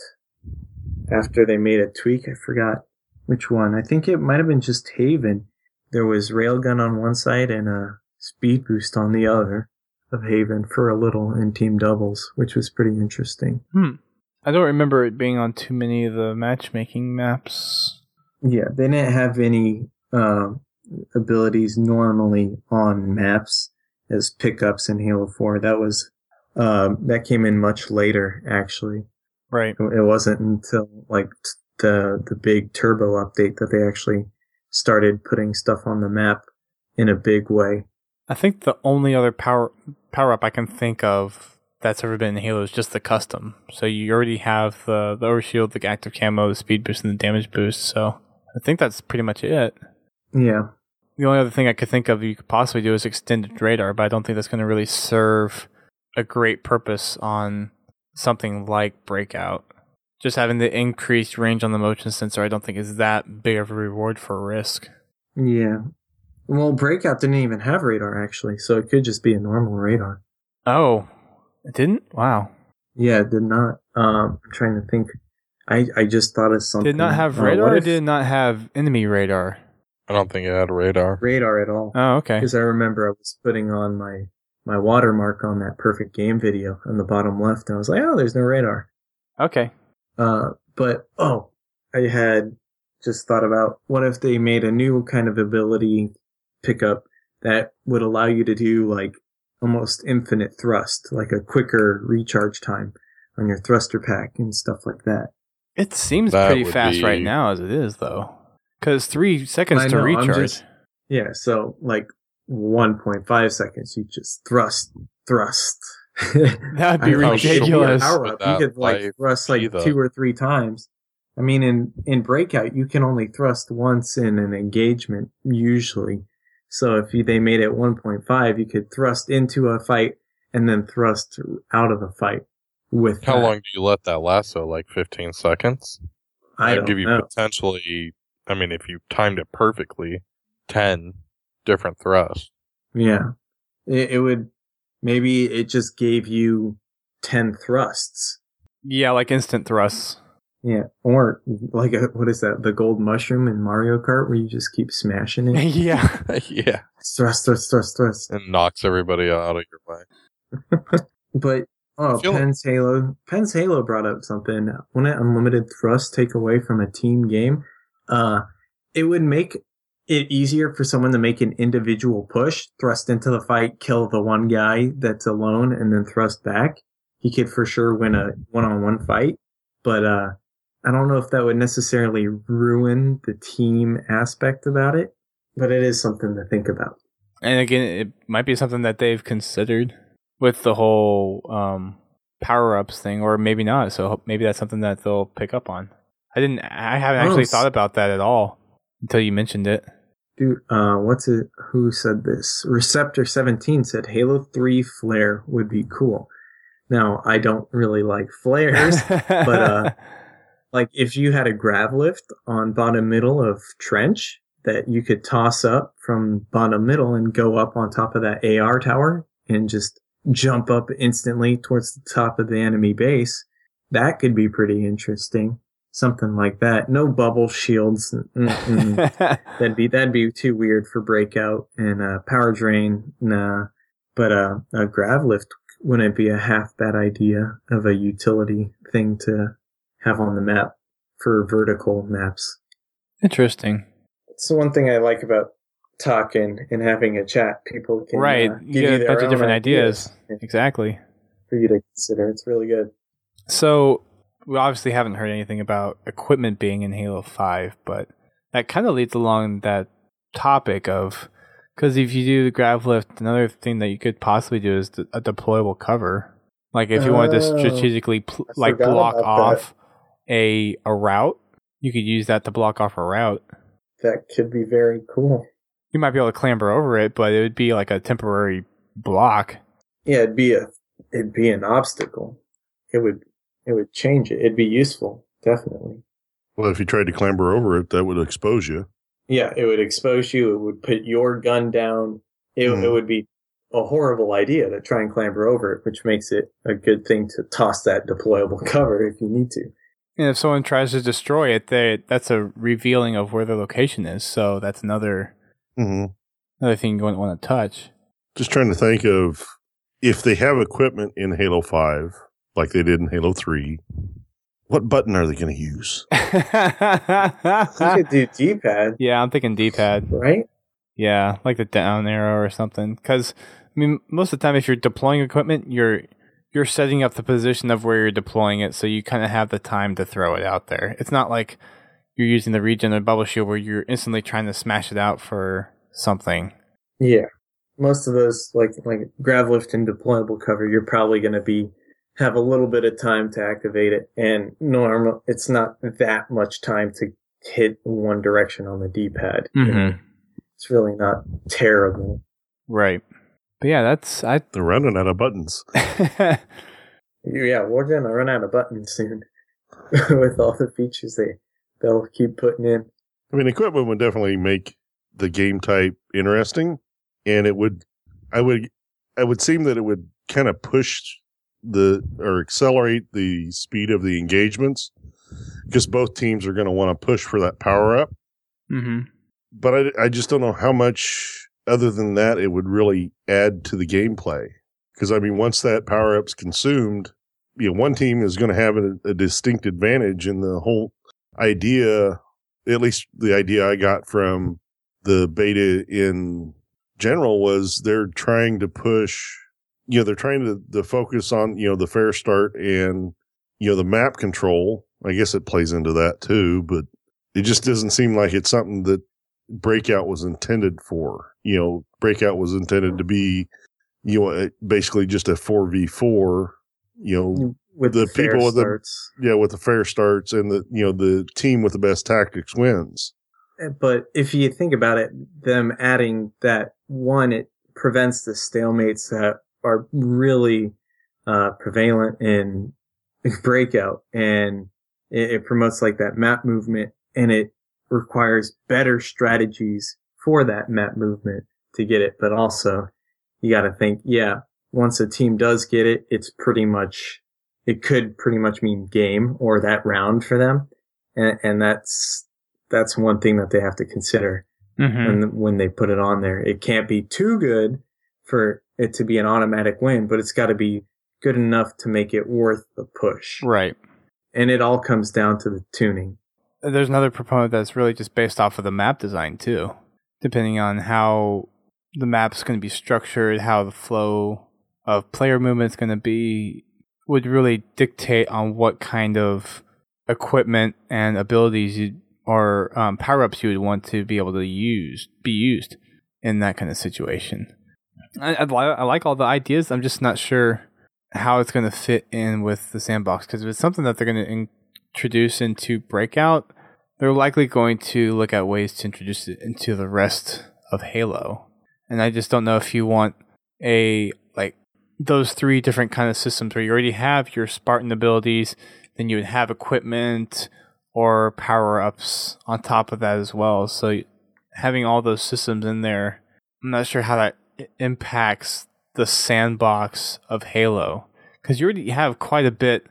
After they made a tweak, I forgot which one. I think it might have been just Haven. There was railgun on one side and a speed boost on the other of Haven for a little in team doubles, which was pretty interesting. Hmm. I don't remember it being on too many of the matchmaking maps. Yeah, they didn't have any uh, abilities normally on maps as pickups in Halo four. That was um, that came in much later, actually. Right. It wasn't until like t- the the big turbo update that they actually started putting stuff on the map in a big way. I think the only other power power up I can think of that's ever been in Halo is just the custom. So you already have the, the overshield, the active camo, the speed boost, and the damage boost. So I think that's pretty much it. Yeah. The only other thing I could think of you could possibly do is extended radar, but I don't think that's going to really serve a great purpose on something like Breakout. Just having the increased range on the motion sensor, I don't think is that big of a reward for risk. Yeah. Well, Breakout didn't even have radar, actually, so it could just be a normal radar. Oh, it didn't? Wow. Yeah, it did not. Um, I'm trying to think. I, I just thought of something. Did it not have Uh, radar what or if did it not have enemy radar? I don't think it had radar. radar at all? Oh, okay. Because I remember I was putting on my, my watermark on that perfect game video on the bottom left, and I was like, oh, there's no radar. Okay. Uh, but, oh, I had just thought about what if they made a new kind of ability pickup that would allow you to do like almost infinite thrust, like a quicker recharge time on your thruster pack and stuff like that. It seems That pretty would fast be- right now as it is, though. Because three seconds I to know, I'm recharge. just- Yeah, so like one point five seconds, you just thrust, thrust. That'd be I- How ridiculous. short Power would up. You that could like life thrust be, like though? two or three times. I mean, in, in Breakout, you can only thrust once in an engagement, usually. So if you, they made it one point five, you could thrust into a fight and then thrust out of the fight with How that. long do you let that last? So like fifteen seconds? I That'd don't give you know. potentially, I mean, if you timed it perfectly, ten different thrusts. Yeah. It, it would, maybe it just gave you ten thrusts. Yeah, like instant thrusts. Yeah. Or like, a, what is that? The gold mushroom in Mario Kart where you just keep smashing it. yeah. yeah. Thrust, thrust, thrust, thrust. And knocks everybody out of your way. But, oh, I feel- Penn's Halo. Penn's Halo brought up something. Wouldn't unlimited thrust take away from a team game? Uh, it would make it easier for someone to make an individual push, thrust into the fight, kill the one guy that's alone, and then thrust back. He could for sure win a one-on-one fight. But, uh, I don't know if that would necessarily ruin the team aspect about it, but it is something to think about. And again, it might be something that they've considered with the whole um, power-ups thing, or maybe not. So maybe that's something that they'll pick up on. I didn't. I haven't actually Oh, s- thought about that at all until you mentioned it. Dude, uh, what's it? Who said this? Receptor seventeen said Halo three flare would be cool. Now, I don't really like flares, but, uh, like if you had a grav lift on bottom middle of trench that you could toss up from bottom middle and go up on top of that A R tower and just jump up instantly towards the top of the enemy base, that could be pretty interesting. Something like that. No bubble shields. Mm-mm. That'd be that'd be too weird for Breakout. And uh, power drain, nah. But uh, a grav lift wouldn't be a half bad idea of a utility thing to have on the map for vertical maps. Interesting. It's the one thing I like about talking and having a chat. People can Right. uh, You give get you a their bunch of own different ideas. ideas Exactly. for you to consider. It's really good. So we obviously haven't heard anything about equipment being in Halo five, but that kind of leads along that topic of, because if you do the grav lift, another thing that you could possibly do is a deployable cover. Like if you wanted to Oh, strategically pl- I like forgot block about off a a route. You could use that to block off a route. That could be very cool. You might be able to clamber over it, but it would be like a temporary block. Yeah, it'd be a it'd be an obstacle. It would it would change it. It'd be useful, definitely. Well, if you tried to clamber over it, that would expose you. Yeah, it would expose you. It would put your gun down. It, mm. it would be a horrible idea to try and clamber over it, which makes it a good thing to toss that deployable cover if you need to. And if someone tries to destroy it, they, that's a revealing of where their location is. So that's another mm-hmm. another thing you wouldn't want to touch. Just trying to think of if they have equipment in Halo five, like they did in Halo three, what button are they going to use? You could do D-pad. Yeah, I'm thinking D-pad. Right? Yeah, like the down arrow or something. Because, I mean, most of the time if you're deploying equipment, you're you're setting up the position of where you're deploying it, so you kind of have the time to throw it out there. It's not like you're using the regen or bubble shield where you're instantly trying to smash it out for something. Yeah. Most of those, like like grav lift and deployable cover, you're probably going to be have a little bit of time to activate it, and normal, it's not that much time to hit one direction on the D-pad. Mm-hmm. You know? It's really not terrible. Right. But yeah, that's... I. They're running out of buttons. Yeah, we're going to run out of buttons soon with all the features they, they'll keep putting in. I mean, equipment would definitely make the game type interesting, and it would... I would... I would seem that it would kind of push the... or accelerate the speed of the engagements, because both teams are going to want to push for that power-up. Mm-hmm. But I, I just don't know how much, other than that, it would really add to the gameplay. Because, I mean, once that power-up's consumed, you know, one team is going to have a, a distinct advantage, and the whole idea, at least the idea I got from the beta in general, was they're trying to push, you know, they're trying to, to focus on, you know, the fair start and, you know, the map control. I guess it plays into that too, but it just doesn't seem like it's something that Breakout was intended for. You know, Breakout was intended to be, you know, basically just a four v four, you know, with the, the people with starts. the, yeah, with the fair starts, and the, you know, the team with the best tactics wins. But if you think about it, them adding that, one, it prevents the stalemates that are really uh, prevalent in Breakout, and it, it promotes like that map movement, and it requires better strategies for that map movement to get it. But also, you got to think, yeah, once a team does get it, it's pretty much, it could pretty much mean game or that round for them. And, and that's, that's one thing that they have to consider mm-hmm. when, when they put it on there. It can't be too good for it to be an automatic win, but it's got to be good enough to make it worth the push. Right. And it all comes down to the tuning. There's another proponent that's really just based off of the map design too, depending on how the map's going to be structured, how the flow of player movement is going to be, would really dictate on what kind of equipment and abilities you, or um, power-ups you would want to be able to use, be used in that kind of situation. I, I, I like all the ideas. I'm just not sure how it's going to fit in with the sandbox, because if it's something that they're going to introduce into Breakout, they're likely going to look at ways to introduce it into the rest of Halo. And I just don't know if you want a, like, those three different kind of systems where you already have your Spartan abilities, then you would have equipment or power-ups on top of that as well. So having all those systems in there, I'm not sure how that impacts the sandbox of Halo. Because you already have quite a bit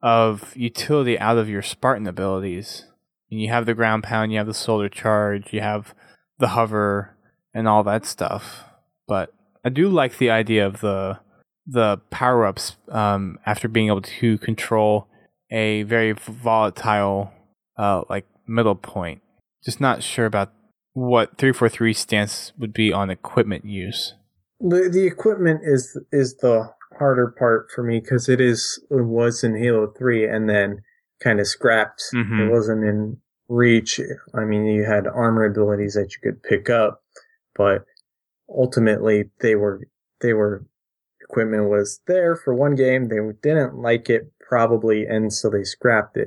of utility out of your Spartan abilities. And you have the ground pound, you have the solar charge, you have the hover, and all that stuff. But I do like the idea of the the power-ups um, after being able to control a very volatile uh, like middle point. Just not sure about what three forty-three's stance would be on equipment use. The the equipment is is the harder part for me, because it is it was in Halo three and then kind of scrapped. Mm-hmm. It wasn't in Reach. I mean, you had armor abilities that you could pick up, but ultimately they were they were equipment was there for one game. They didn't like it probably, and so they scrapped it.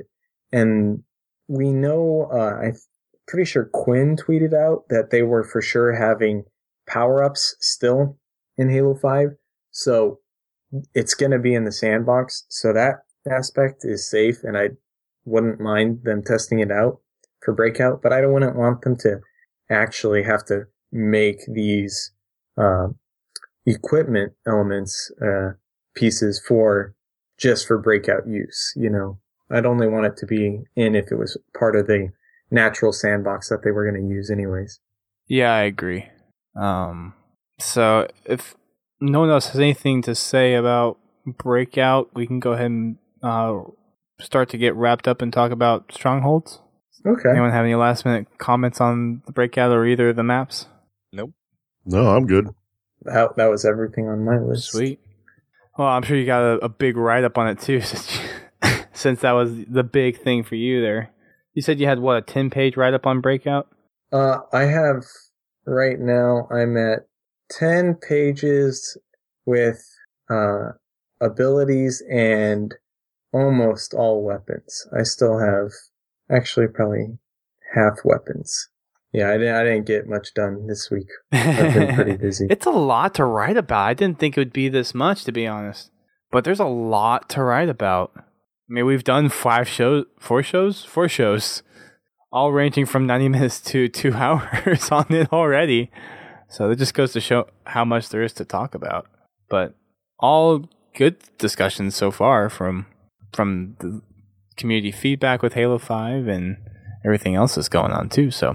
and we know, uh, I'm pretty sure Quinn tweeted out that they were for sure having power-ups still in Halo five. So it's going to be in the sandbox. So that aspect is safe, and I wouldn't mind them testing it out for Breakout, but I don't wouldn't want them to actually have to make these uh, equipment elements uh, pieces for just for Breakout use. You know, I'd only want it to be in if it was part of the natural sandbox that they were going to use anyways. Yeah, I agree. Um, so if no one else has anything to say about Breakout, we can go ahead and uh, start to get wrapped up and talk about Strongholds. Okay. Anyone have any last minute comments on the Breakout or either of the maps? Nope. No, I'm good. That, that was everything on my list. Sweet. Well, I'm sure you got a, a big write-up on it too, since, since that was the big thing for you there. You said you had, what, a ten-page write-up on Breakout? Uh, I have, right now, I'm at ten pages with uh, abilities and almost all weapons. I still have, actually, probably half weapons. Yeah, I didn't, I didn't get much done this week. I've been pretty busy. It's a lot to write about. I didn't think it would be this much, to be honest. But there's a lot to write about. I mean, we've done five shows, four shows, four shows, all ranging from ninety minutes to two hours on it already. So it just goes to show how much there is to talk about. But all good discussions so far from from the community feedback with Halo five and everything else that's going on too. So,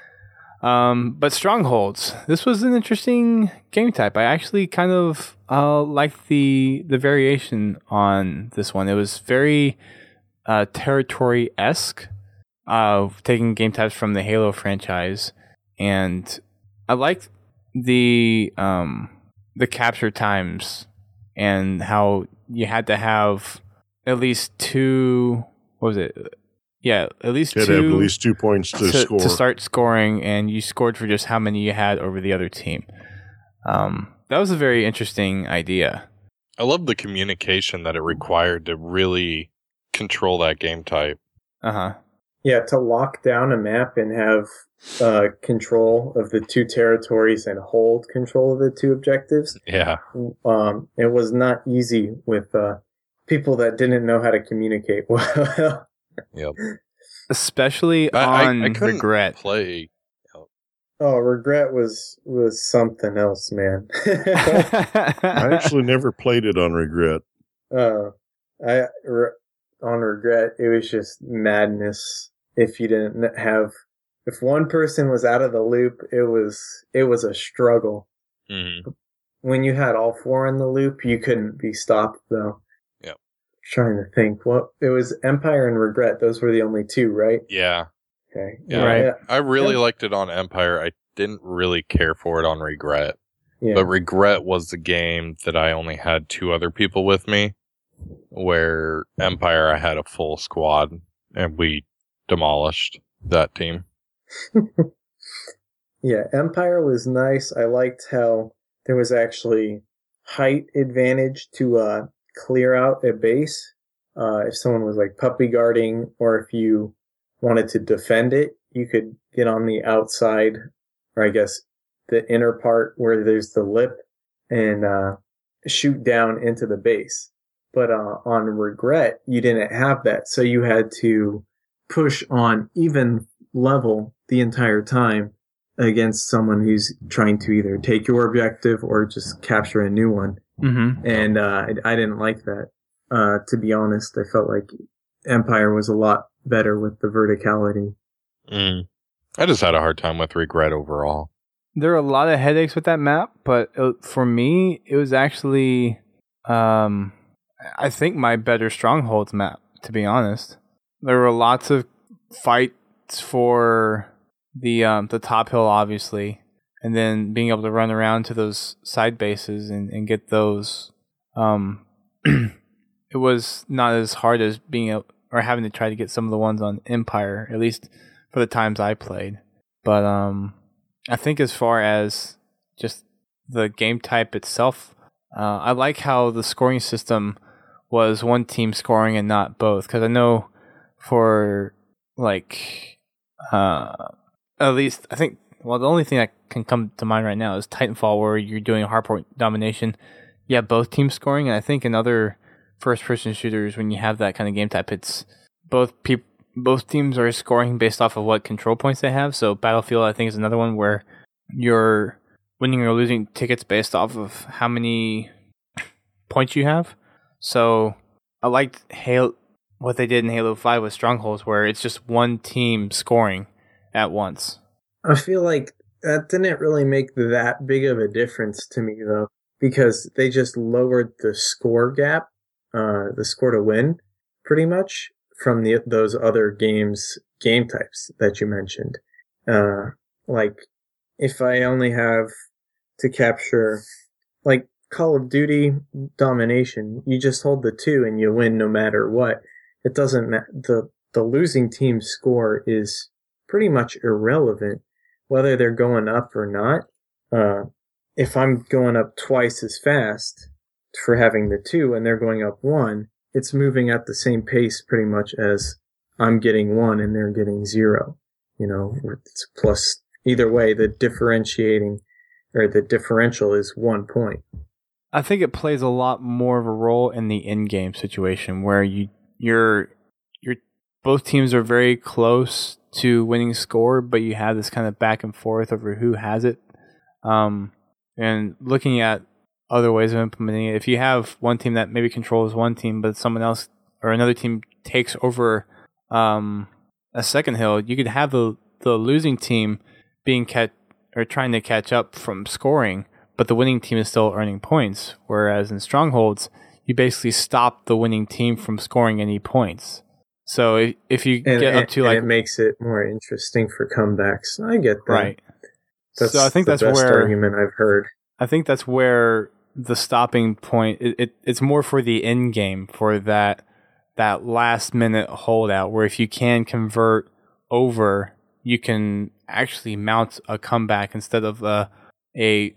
um, but Strongholds, this was an interesting game type. I actually kind of uh, liked the the variation on this one. It was very uh, territory-esque, uh, taking game types from the Halo franchise, and I liked the um, the capture times and how you had to have at least two. What was it? Yeah, at least You had two. to have at least two points to, to, score. to start scoring, and you scored for just how many you had over the other team. Um, that was a very interesting idea. I love the communication that it required to really control that game type. Uh huh. Yeah, to lock down a map and have uh, control of the two territories and hold control of the two objectives. Yeah. Um, it was not easy with uh, people that didn't know how to communicate well. Yep. Especially I, on I, I couldn't Regret. play. Oh, Regret was was something else, man. I actually never played it on Regret. uh, I re, on Regret, it was just madness. If you didn't have, if one person was out of the loop, it was it was a struggle. Mm-hmm. When you had all four in the loop, you couldn't be stopped though. Yep. Trying to think, what it was Empire and Regret. Those were the only two, right? Yeah. Okay. Yeah. Right. I really Yeah. liked it on Empire. I didn't really care for it on Regret. Yeah. But Regret was the game that I only had two other people with me, where Empire I had a full squad, and we demolished that team. Yeah, Empire was nice. I liked how there was actually height advantage to uh, clear out a base. Uh, if someone was like puppy guarding, or if you wanted to defend it, you could get on the outside, or I guess the inner part where there's the lip, and uh, shoot down into the base. But uh, on Regret, you didn't have that, so you had to push on even level the entire time against someone who's trying to either take your objective or just capture a new one. Mm-hmm. And uh, I, I didn't like that. Uh, to be honest, I felt like Empire was a lot better with the verticality. Mm. I just had a hard time with Regret overall. There are a lot of headaches with that map, but it, for me, it was actually, um, I think, my better Strongholds map, to be honest. There were lots of fights for the um, the top hill, obviously, and then being able to run around to those side bases and, and get those. Um, it was not as hard as being able, or having to try to get some of the ones on Empire, at least for the times I played. But um, I think as far as just the game type itself, uh, I like how the scoring system was one team scoring and not both. Because I know for like uh at least I think well the only thing that can come to mind right now is Titanfall, where you're doing a hardpoint domination. You have both teams scoring, and I think in other first person shooters when you have that kind of game type, it's both people both teams are scoring based off of what control points they have. So Battlefield, I think, is another one where you're winning or losing tickets based off of how many points you have. So I liked Halo, what they did in Halo five with Strongholds, where it's just one team scoring at once. I feel like that didn't really make that big of a difference to me, though, because they just lowered the score gap, uh, the score to win, pretty much, from the those other games game types that you mentioned. Uh, like, if I only have to capture, like, Call of Duty domination, you just hold the two and you win no matter what. It doesn't matter. The, the losing team's score is pretty much irrelevant, whether they're going up or not. Uh, if I'm going up twice as fast for having the two and they're going up one, it's moving at the same pace pretty much as I'm getting one and they're getting zero. You know, it's plus, either way, the differentiating or the differential is one point. I think it plays a lot more of a role in the in-game situation where you you're you're both teams are very close to winning score, but you have this kind of back and forth over who has it. Um, and looking at other ways of implementing it, if you have one team that maybe controls one team, but someone else or another team takes over um, a second hill, you could have the the losing team being catch or trying to catch up from scoring, but the winning team is still earning points. Whereas in Strongholds, you basically stop the winning team from scoring any points. So if, if you and, get up to and like, it makes it more interesting for comebacks. I get that. Right. That's so I think the that's best where argument I've heard. I think that's where the stopping point. It, it it's more for the end game, for that that last minute holdout, where if you can convert over, you can actually mount a comeback instead of a a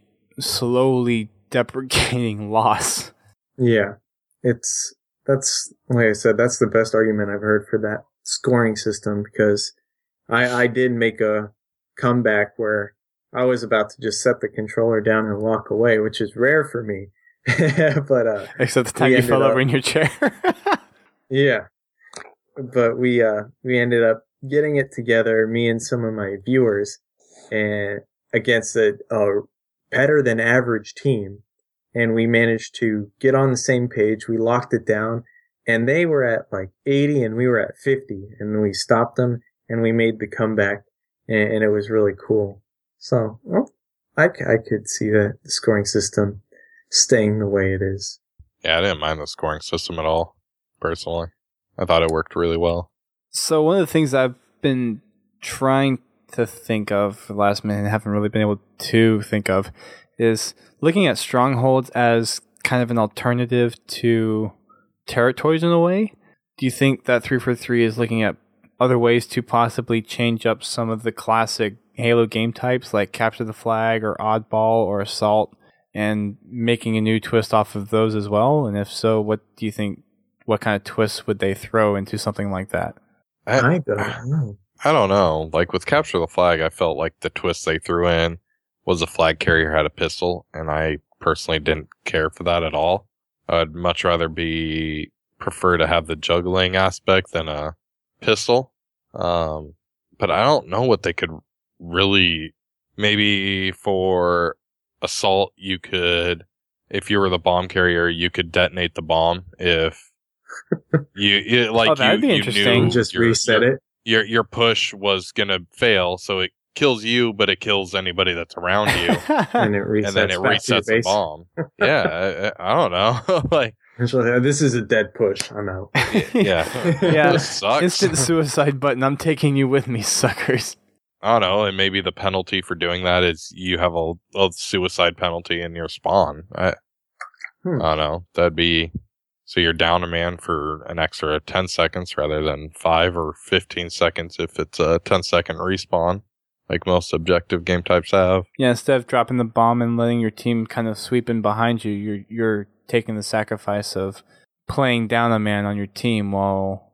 slowly deprecating loss. Yeah, it's that's like I said, that's the best argument I've heard for that scoring system, because I I did make a comeback where I was about to just set the controller down and walk away, which is rare for me. but uh, except the time you fell up, over in your chair. Yeah, but we uh we ended up getting it together, me and some of my viewers, and against a, a better than average team. And we managed to get on the same page. We locked it down, and they were at like eighty and we were at fifty, and we stopped them and we made the comeback, and, and it was really cool. So well, I, I could see the, the scoring system staying the way it is. Yeah, I didn't mind the scoring system at all, personally. I thought it worked really well. So one of the things I've been trying to think of for the last minute and haven't really been able to think of is looking at Strongholds as kind of an alternative to Territories in a way. Do you think that three forty-three is looking at other ways to possibly change up some of the classic Halo game types like Capture the Flag or Oddball or Assault and making a new twist off of those as well? And if so, what do you think, what kind of twists would they throw into something like that? I, I don't know. I don't know. Like with Capture the Flag, I felt like the twist they threw in was the flag carrier had a pistol, and I personally didn't care for that at all. I'd much rather be prefer to have the juggling aspect than a pistol. Um, but I don't know what they could really. Maybe for Assault, you could, if you were the bomb carrier, you could detonate the bomb if you, you like. Oh, that'd you, be you interesting. knew Just your, reset your, it. Your your push was gonna fail, so it kills you, but it kills anybody that's around you. And it resets, and then it back to your resets the base. bomb. Yeah, I, I don't know. Like, This is a dead push. I'm out. yeah, Yeah. This sucks. Instant suicide button. I'm taking you with me, suckers. I don't know, and maybe the penalty for doing that is you have a, a suicide penalty in your spawn. I, Hmm. I don't know. That'd be so you're down a man for an extra ten seconds rather than five or fifteen seconds if it's a ten second respawn, like most objective game types have. Yeah, instead of dropping the bomb and letting your team kind of sweep in behind you, you're you're taking the sacrifice of playing down a man on your team while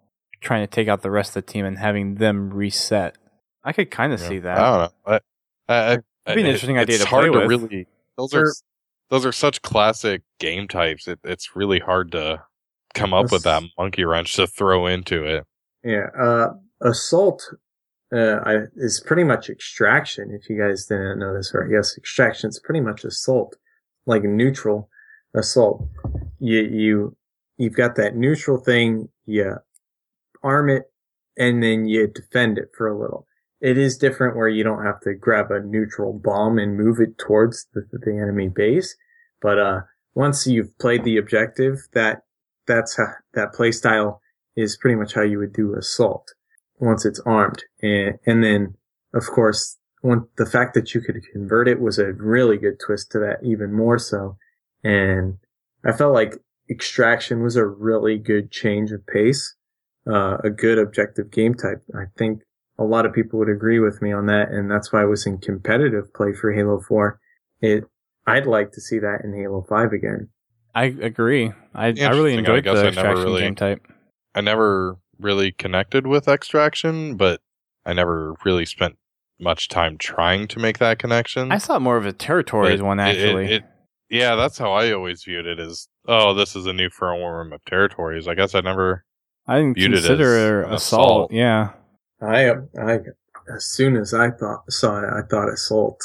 trying to take out the rest of the team and having them reset. I could kind of Yeah. see that. I don't know. I, I, It'd be an it- interesting idea it's to hard play to with. really. Those are those are such classic game types. It, it's really hard to come up with that monkey wrench to throw into it. Yeah, uh, assault uh, I, is pretty much extraction. If you guys didn't notice, or I guess extraction is pretty much assault, like neutral assault. You you you've got that neutral thing. You arm it, and then you defend it for a little. It is different where you don't have to grab a neutral bomb and move it towards the, the enemy base. But uh, once you've played the objective, that that's how, that play style is pretty much how you would do assault once it's armed. And and then, of course, one, the fact that you could convert it was a really good twist to that, even more so. And I felt like extraction was a really good change of pace, uh, a good objective game type. I think a lot of people would agree with me on that, and that's why I was in competitive play for Halo four. It, I'd like to see that in Halo five again. I agree. I, I really Interesting. I enjoyed guess the I never extraction really- game type. I never really connected with extraction, but I never really spent much time trying to make that connection. I saw more of a territories But one, it- it- actually. it- yeah, that's how I always viewed it. As oh, this is a new firm of territories. I guess I never. I didn't viewed it consider as an assault. assault. Yeah. I, I, as soon as I thought saw it, I thought assault.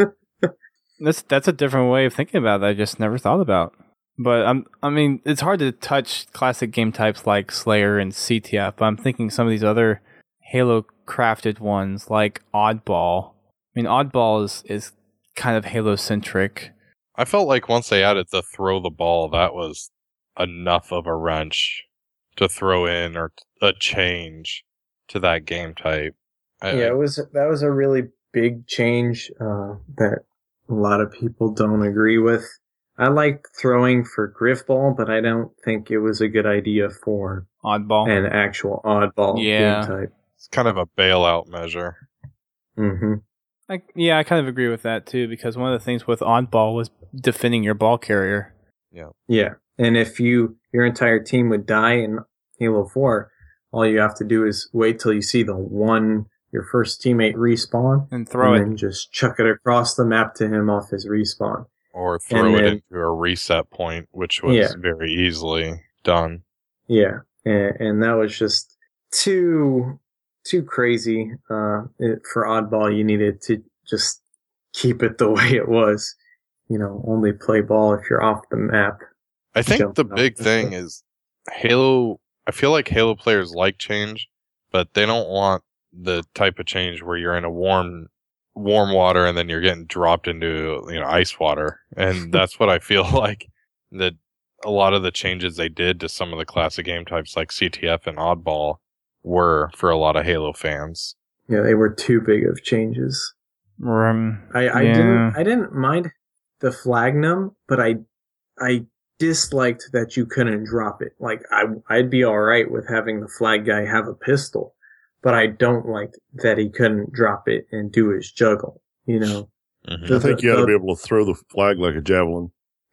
That's that's a different way of thinking about it that I just never thought about. But I'm, I mean, it's hard to touch classic game types like Slayer and C T F, but I'm thinking some of these other Halo crafted ones like Oddball. I mean, Oddball is, is kind of Halo-centric. I felt like once they added the throw the ball, that was enough of a wrench to throw in or a change to that game type. I, Yeah, it was that was a really big change uh, that a lot of people don't agree with. I like throwing for Griffball, but I don't think it was a good idea for Oddball. an actual oddball Yeah. game type. it's kind of a bailout measure. hmm I, yeah, I kind of agree with that too, because one of the things with Oddball was defending your ball carrier. Yeah, and if you your entire team would die in Halo four, all you have to do is wait till you see the one your first teammate respawn, And throw and it. then just chuck it across the map to him off his respawn. Or throw And it then- into a reset point, which was Yeah. very easily done. Yeah, and, and that was just too too crazy. Uh, it, for oddball, you needed to just keep it the way it was. You know, only play ball if you're off the map. I think Jumping the off big the thing cliff. is Halo. I feel like Halo players like change, but they don't want the type of change where you're in a warm, warm water and then you're getting dropped into you know ice water, and that's what I feel like that a lot of the changes they did to some of the classic game types like C T F and Oddball were for a lot of Halo fans. Yeah, they were too big of changes. Um, I, I yeah. didn't I didn't mind the flagnum, but I I disliked that you couldn't drop it. Like I I'd be all right with having the flag guy have a pistol, but I don't like that he couldn't drop it and do his juggle. You know, Mhm. I think you ought to the- be able to throw the flag like a javelin.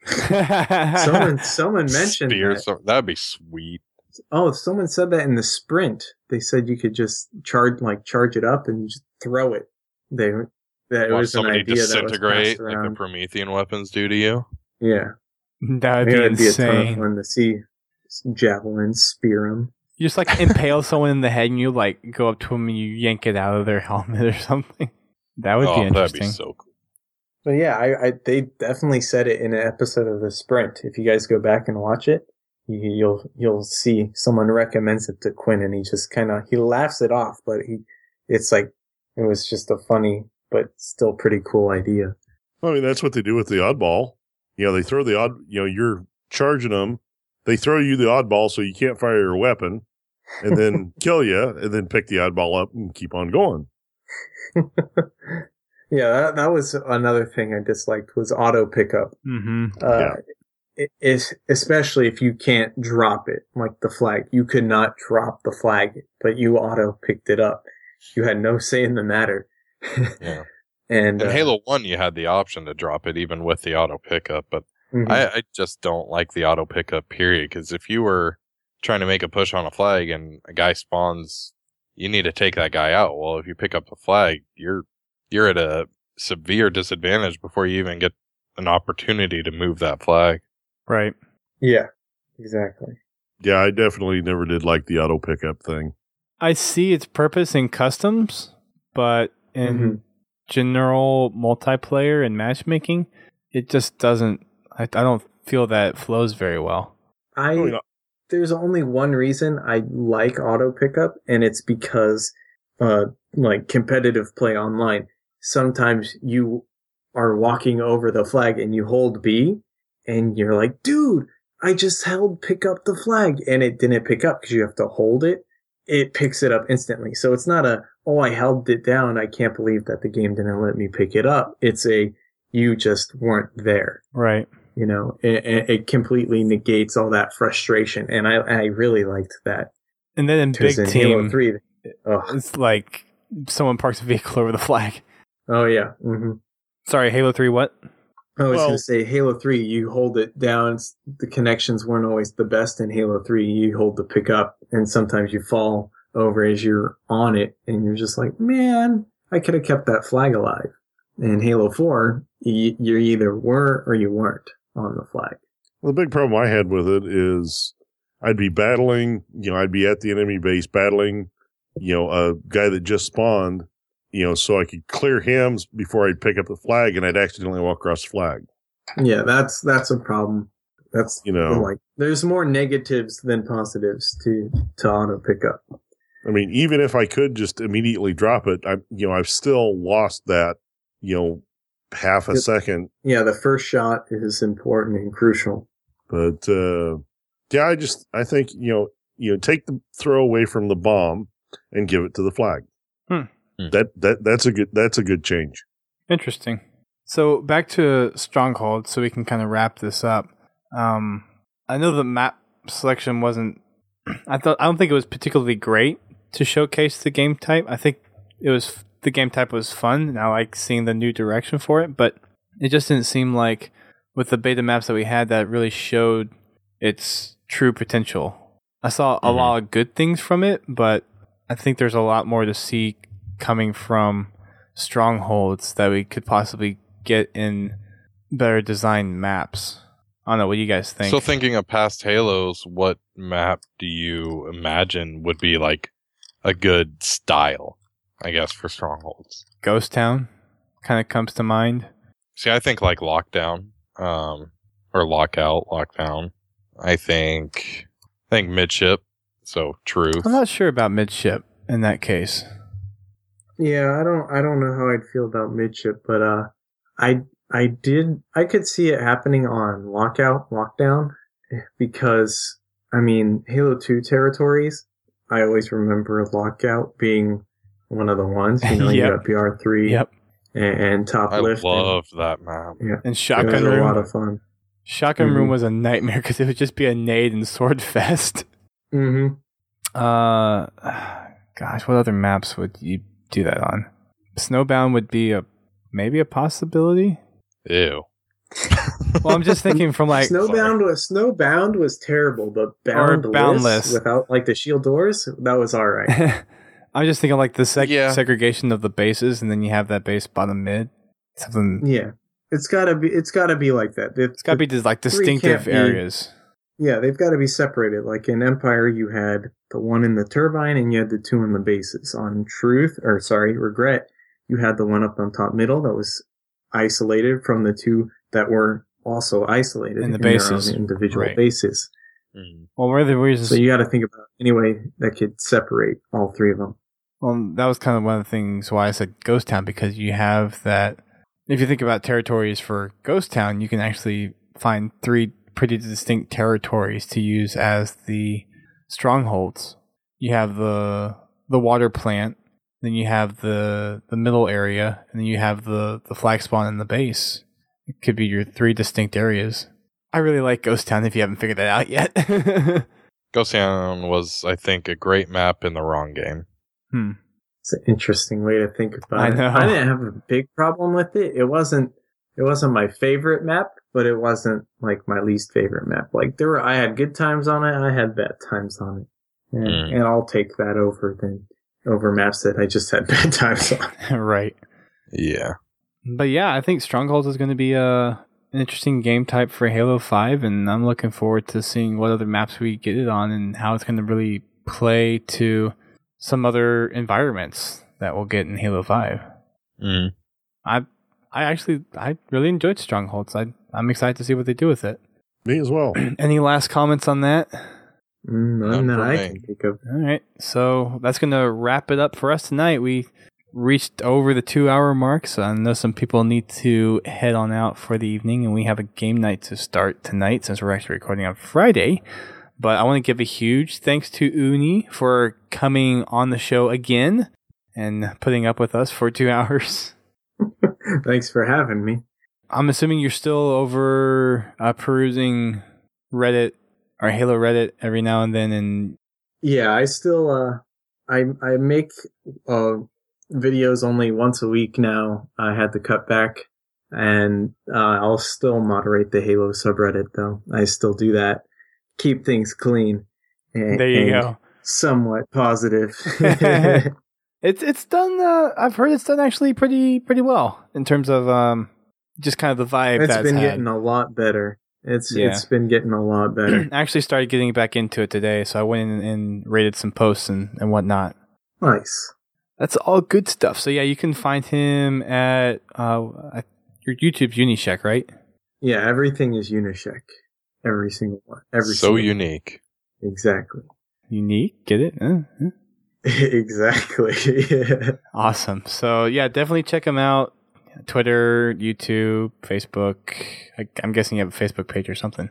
someone someone mentioned Spear that. some- that'd be sweet. Oh, someone said that in the sprint. They said you could just charge like charge it up and just throw it. They that it Watch was an somebody idea that was disintegrate passed like the around. Promethean weapons do to you. Yeah, that would maybe be it'd be a ton of insane. fun to see javelins spear him. You just like impale someone in the head and you like go up to them and you yank it out of their helmet or something. That would oh, be that'd interesting. be so cool. But yeah, I, I they definitely said it in an episode of the Sprint. If you guys go back and watch it, you, you'll you'll see someone recommends it to Quinn, and he just kind of he laughs it off, but he it's like it was just a funny but still pretty cool idea. I mean, that's what they do with the oddball. You know, they throw the odd, you know, you're charging them. They throw you the oddball so you can't fire your weapon and then kill you and then pick the oddball up and keep on going. Yeah, that, that was another thing I disliked was auto pickup. Mm-hmm. Uh, Yeah. it is especially if you can't drop it, like the flag. You could not drop the flag, but you auto picked it up. You had no say in the matter. Yeah. and In uh, Halo one, you had the option to drop it even with the auto pickup, but mhm. I, I just don't like the auto pickup period, because if you were trying to make a push on a flag and a guy spawns, you need to take that guy out. Well, if you pick up the flag, you're you're at a severe disadvantage before you even get an opportunity to move that flag. Right. Yeah, exactly. Yeah, I definitely never did like the auto pickup thing. I see its purpose in customs, but in Mm-hmm. general multiplayer and matchmaking, it just doesn't. I, I don't feel that it flows very well. I Really not. There's only one reason I like auto pickup, and it's because uh like competitive play online, sometimes you are walking over the flag and you hold B and you're like, dude, I just held pick up the flag, and it didn't pick up because you have to hold it. It picks it up instantly. So it's not a, oh, I held it down, I can't believe that the game didn't let me pick it up. It's a, you just weren't there. Right. You know, it, it completely negates all that frustration, and I, I really liked that. And then in Big in Team, Halo three, oh, it's like someone parks a vehicle over the flag. oh yeah. Mm-hmm. Sorry, Halo three, what? I was Well- going to say Halo three, you hold it down. The connections weren't always the best in Halo three. You hold the pick up, and sometimes you fall over as you're on it, and you're just like, man, I could have kept that flag alive. In Halo four, you, you either were or you weren't on the flag. The big problem I had with it is I'd be battling, you know, I'd be at the enemy base battling, you know, a guy that just spawned, you know, so I could clear him before I'd pick up the flag, and I'd accidentally walk across the flag. Yeah, that's that's a problem. That's, You know. like, there's more negatives than positives to, to auto pickup. I mean, even if I could just immediately drop it, I, you know, I've still lost that, you know, half a Yep. second. Yeah, the first shot is important and crucial. But uh, yeah, I just I think you know you know take the throw away from the bomb and give it to the flag. Hmm. Hmm. That that that's a good that's a good change. Interesting. So back to Stronghold, so we can kind of wrap this up. Um, I know the map selection wasn't. I thought I don't think it was particularly great to showcase the game type. I think it was the game type was fun, and I like seeing the new direction for it. But it just didn't seem like with the beta maps that we had that really showed its true potential. I saw a Mhm. lot of good things from it, but I think there's a lot more to see coming from Strongholds that we could possibly get in better designed maps. I don't know. What do you guys think? So thinking of past Halos, what map do you imagine would be like a good style, I guess, for Strongholds? Ghost Town kind of comes to mind. See, I think like Lockdown, um, or Lockout, Lockdown. I think, I think Midship. So Truth. I'm not sure about Midship in that case. Yeah, I don't I don't know how I'd feel about midship, but uh I I did I could see it happening on Lockout, Lockdown, because I mean Halo two territories, I always remember Lockout being one of the ones, you know, you Yep. got B R three Yep. and, and Top I Lift. loved that map. and, yeah, And it Shotgun was a Room. lot of fun. Shotgun Room Mhm. was a nightmare because it would just be a nade and sword fest. Mm-hmm. Uh, gosh, what other maps would you do that on? Snowbound would be a maybe a possibility. Ew. Well, I'm just thinking from like Snowbound was Snowbound was terrible, but Boundless, Boundless. without like the shield doors, that was all right. I'm just thinking like the seg- Yeah. segregation of the bases, and then you have that base bottom mid. Something. Yeah, it's gotta be. It's gotta be like that. It's got to be just like Three distinctive can't be- areas. Yeah, they've got to be separated. Like in Empire, you had the one in the turbine, and you had the two in the bases. On Truth, or sorry, Regret, you had the one up on top middle that was isolated from the two that were also isolated In the their bases. own individual Right. bases. Mm. Well, one of the reasons. So you got to think about any way that could separate all three of them. Well, that was kind of one of the things why I said Ghost Town, because you have that. If you think about territories for Ghost Town, you can actually find three pretty distinct territories to use as the strongholds. You have the the water plant, then you have the the middle area, and then you have the the flag spawn and the base. It could be your three distinct areas. I really like Ghost Town if you haven't figured that out yet. Ghost Town was, I think, a great map in the wrong game. hmm. It's an interesting way to think about I it. know. I didn't have a big problem with it. It wasn't. It wasn't my favorite map, but it wasn't like my least favorite map. Like there were, I had good times on it, I had bad times on it, and, mm. and I'll take that over than over maps that I just had bad times on. Right. Yeah. But yeah, I think Strongholds is going to be a an interesting game type for Halo five, and I'm looking forward to seeing what other maps we get it on and how it's going to really play to some other environments that we'll get in Halo five. Mm. I I actually I really enjoyed Strongholds. I I'm excited to see what they do with it. Me as well. Any last comments on that? Mm, none that I can think of. All right, so that's going to wrap it up for us tonight. We reached over the two-hour mark, so I know some people need to head on out for the evening, and we have a game night to start tonight since we're actually recording on Friday. But I want to give a huge thanks to Uni for coming on the show again and putting up with us for two hours. Thanks for having me. I'm assuming you're still over uh, perusing Reddit or Halo Reddit every now and then, and yeah, I still uh, I I make uh. videos only once a week now. I had to cut back, and uh, I'll still moderate the Halo subreddit, though. I still do that. Keep things clean. And, there you and go. Somewhat positive. it's it's done. Uh, I've heard it's done actually pretty pretty well in terms of um just kind of the vibe. It's that's been had. getting a lot better. It's yeah. it's been getting a lot better. I actually started getting back into it today, so I went in and rated some posts and, and whatnot. Nice. That's all good stuff. So yeah, you can find him at uh, your YouTube's Unishek, right? Yeah, everything is Unishek. Every single one. Every so single unique. One. Exactly. Unique, get it? Uh, uh. Exactly. Yeah. Awesome. So yeah, definitely check him out. Twitter, YouTube, Facebook. I, I'm guessing you have a Facebook page or something.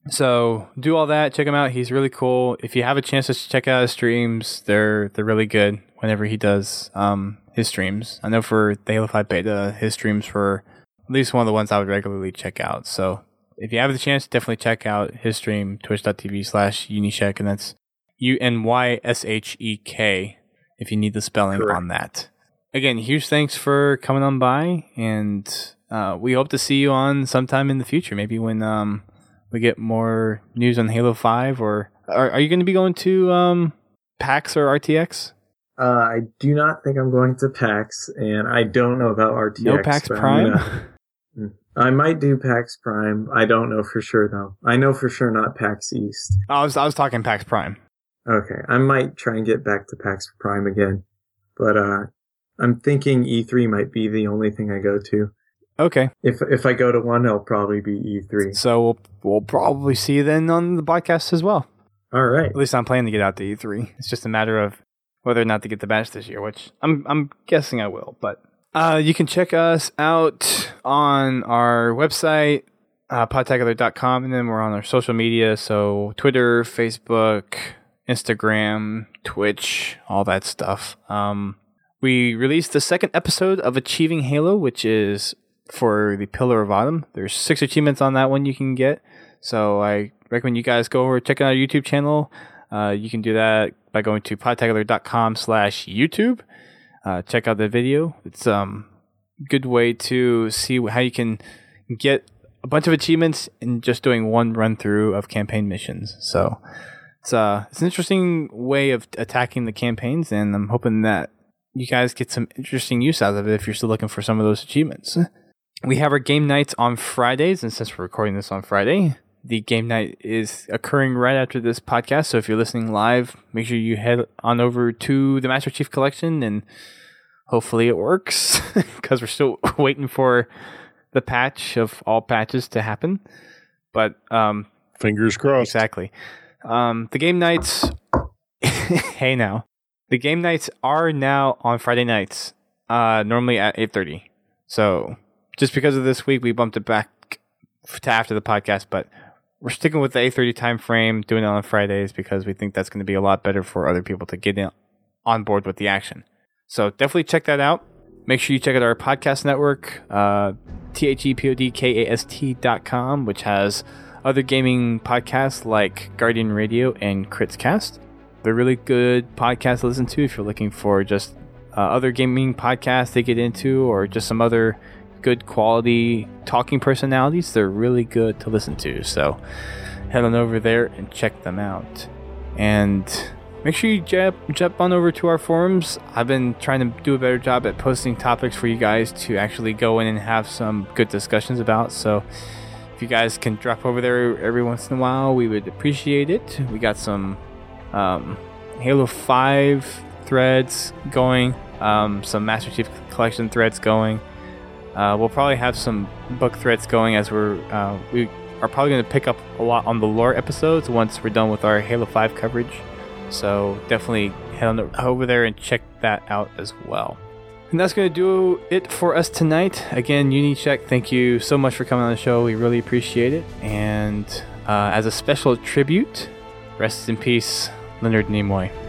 So do all that. Check him out. He's really cool. If you have a chance to check out his streams, they're they're really good. Whenever he does um, his streams, I know for the Halo five beta, his streams were at least one of the ones I would regularly check out. So if you have the chance, definitely check out his stream, twitch.tv slash Unishek, and that's U N Y S H E K if you need the spelling Correct. On that. Again, huge thanks for coming on by, and uh, we hope to see you on sometime in the future. Maybe when um, we get more news on Halo five, or are, are you going to be going to um, PAX or R T X? Uh, I do not think I'm going to PAX, and I don't know about R T X. No PAX Prime? Gonna, I might do PAX Prime. I don't know for sure, though. I know for sure not PAX East. I was I was talking PAX Prime. Okay, I might try and get back to PAX Prime again, but uh, I'm thinking E three might be the only thing I go to. Okay. If if I go to one, it'll probably be E three. So we'll we'll probably see you then on the podcast as well. All right. At least I'm planning to get out to E three. It's just a matter of whether or not to get the badge this year, which I'm I'm guessing I will. But uh, you can check us out on our website, uh, podtacular dot com, and then we're on our social media, so Twitter, Facebook, Instagram, Twitch, all that stuff. Um, we released the second episode of Achieving Halo, which is for the Pillar of Autumn. There's six achievements on that one you can get, so I recommend you guys go over check out our YouTube channel. Uh, you can do that by going to podtacular dot com slash YouTube. Uh, check out the video. It's um good way to see how you can get a bunch of achievements in just doing one run through of campaign missions. So it's uh it's an interesting way of attacking the campaigns, and I'm hoping that you guys get some interesting use out of it if you're still looking for some of those achievements. We have our game nights on Fridays, and since we're recording this on Friday, the game night is occurring right after this podcast, so if you're listening live, make sure you head on over to the Master Chief Collection, and hopefully it works, because we're still waiting for the patch of all patches to happen. But um, fingers crossed. Exactly. Um, the game nights, hey now, the game nights are now on Friday nights, uh, normally at eight thirty. So just because of this week, we bumped it back to after the podcast, but we're sticking with the eight thirty time frame, doing it on Fridays, because we think that's going to be a lot better for other people to get in, on board with the action. So definitely check that out. Make sure you check out our podcast network, uh, T H E P O D K A S T dot com, which has other gaming podcasts like Guardian Radio and Critscast. They're really good podcasts to listen to if you're looking for just uh, other gaming podcasts to get into, or just some other good quality talking personalities. They're really good to listen to. So head on over there and check them out. And make sure you jump, jump on over to our forums. I've been trying to do a better job at posting topics for you guys to actually go in and have some good discussions about. So if you guys can drop over there every once in a while, we would appreciate it. We got some um, Halo five threads going, um, some Master Chief Collection threads going. Uh, we'll probably have some book threads going as we're uh, we are probably going to pick up a lot on the lore episodes once we're done with our Halo five coverage. So definitely head on over there and check that out as well. And that's going to do it for us tonight. Again, UniCheck, thank you so much for coming on the show. We really appreciate it. And uh, as a special tribute, rest in peace, Leonard Nimoy.